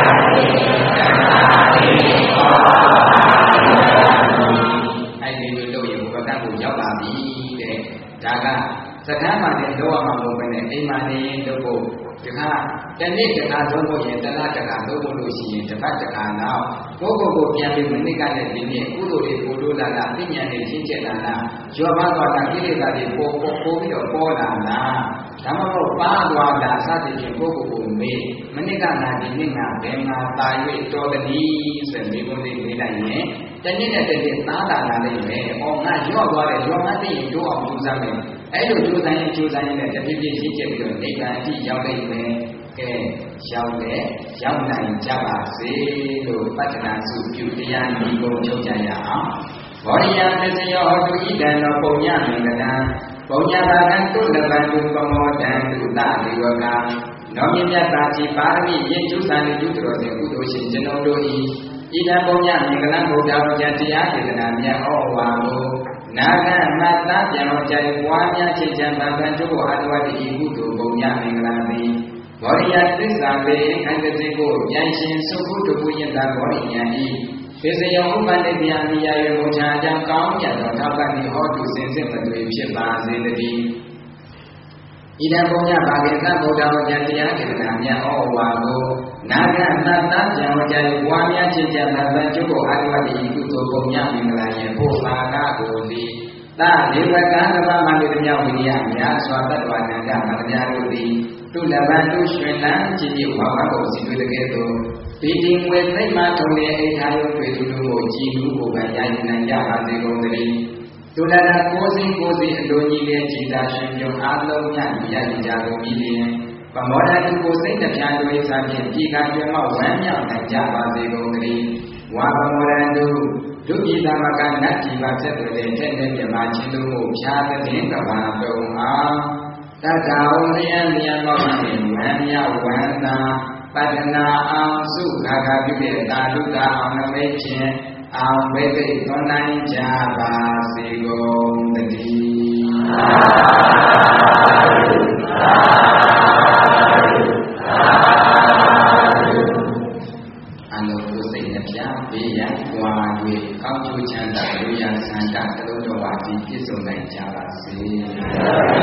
အဲ့ဒီလိုလုပ်ရင်ဥပကံကိုရောက်ပါပြီတဲ့ဒါကစကားမှလည်းတော့မှမဟုတ်ဘဲနဲ့အိမ်မှာနေရင်တော့ဒီကတနေ့တခါသုံးဖို့ရင်တလားတခါသုံးဖို့လို့ရှိရင်တစ်ပတ်တခါတော့ကိုယ့်ကိုယ်ပြန်ပြီးမိနစ်ကနဲ့ဒီနေ့ကုသိုလ်တွေပို့လို့လာတာသိဉာဏ်တွေရှင်းချက်လာတာရောပါသွားတာကိလေသာတွေပို့ပြီးတော့ပေါ်လာတာဒါမှမဟုတ်ပါသွားတာစသဖြင့်ကိုယ့်ကိုယ်မေးမိနစ်ကနာဒီနေ့ကဘယ်မှာတာ၍တော်သည်ဆိုပြီးဘုန်းကြီးမေးလိုက်ရင်တနေ့နဲ့တနေ့သားလာလိမ့်မယ်။အော်ငါရော့သွားတယ်ရော့မှသိရင်တို့အောင်ကြိုးစားမယ်။အဲ့လိုကြိုးစားရင်လည်းတဖြည်းဖြည်းရှင်းချက်ပြီးတော့နိဗ္ဗာန်အထိရောက်လိမ့်မယ်။ကဲရောက်နိုင်ကြပါစေလို့ပတ္တနာစုပြုတရားဤပုံချုပ်ကြရအောင်။ဘောရိယသစ္စယောဟောတုဣဒံသောပုံညမင်္ဂလံပုံညတာကံတုလပံတုပမောတံတုတဒေဝကနောမြင့်မြတ်သာကြီးပါရမီရည်ကျူးစာနေကျူးတော်စဉ်ကုသိုလ်ရှင်ကျွန်တော်တို့ဤဣဒံပုံညမင်္ဂလံဘုရားဝကြတရားဒေသနာမြတ်ဩဝါကိုနာဂမတ္တပြန်တော်ကြိုင်ပွားများချစ်ချမ်းဗံကျုပ်အာတဝတိဤကုသိုလ်ပုံညမင်္ဂလံသည်ဘောရိယသစ္စာပေခံကတိကိုဉာဏ်ရှင်သုခုတပုယတဘောရိယံဤသေစယောဥပ္ပန္တိဗျာမိယယေမုချာအကြောင်းကောင်းမြတ်သောထောက်ပံ့ပြီးဟောတုစင်စစ်မသွေဖြစ်ပါစေတည်းဣဒံပုညဘာဂေသဗုဒ္ဓဝါကျတရားဒေသနာမြတ်ဩဝါကိုနာဂနတ္တကြံဝကြ၏ဘွားများချင်းကြသဗ္ဗကျုပ်ကိုအာရဝတိကုသိုလ်ပုံညမင်္ဂလာရဲ့ဘုဘာကကိုသည်သာဒေဝကံကမ္မမန္တိမြောက်ဝိရိယများစွာတတ္တဝနန္ဒမတရားတို့သည်တုလဘတုရွှင်လန်းခြင်းဖြင့်ဝါမကိုစီတွေ့တဲ့ကဲ့သို့ဒီတိငွေသိမ့်မှထုံတဲ့အိထာယုတွေသူတို့ကိုကြည်လူကိုပဲရည်နိုင်ကြပါစေကုန်သတည်းဒုလနာကိုစီအလိုကြီးတဲ့ကြည်သာရှင်ပြုံအားလုံးညရည်ကြကုန်ပြီလျင်ဗမောဓတုကိုစိတ်နှပြတွေစားဖြင့်ဒီကကျွမ်းမဝမ်းမြောက်နိုင်ကြပါစေကုန်သတည်းဝါဗမောဓတုဒုတိယသမကနတ်ကြီးပါဆက်တွေတဲ့တဲ့မြမချင်းတို့ကိုဖြားတဲ့ကဘာတုံအားတတဝလျံလျံမောင်းနေဝမ်းမြောက်ဝမ်းသာပတ္တနာအောင်စုခါခါပြုတဲ့သာဓုကအောင်နမိတ်ဖြင့်အောင်ဘိသိသွန်နိုင်ကြပါစေကုန်သတည်းအလုံးကိုစိတ်နှပြဘေးရန်ကွာ၍ကောင်းကျိုးချမ်းသာလူရန်ဆန္ဒသလုံးတော်ဝါကြီးပြည့်စုံနိုင်ကြပါစေ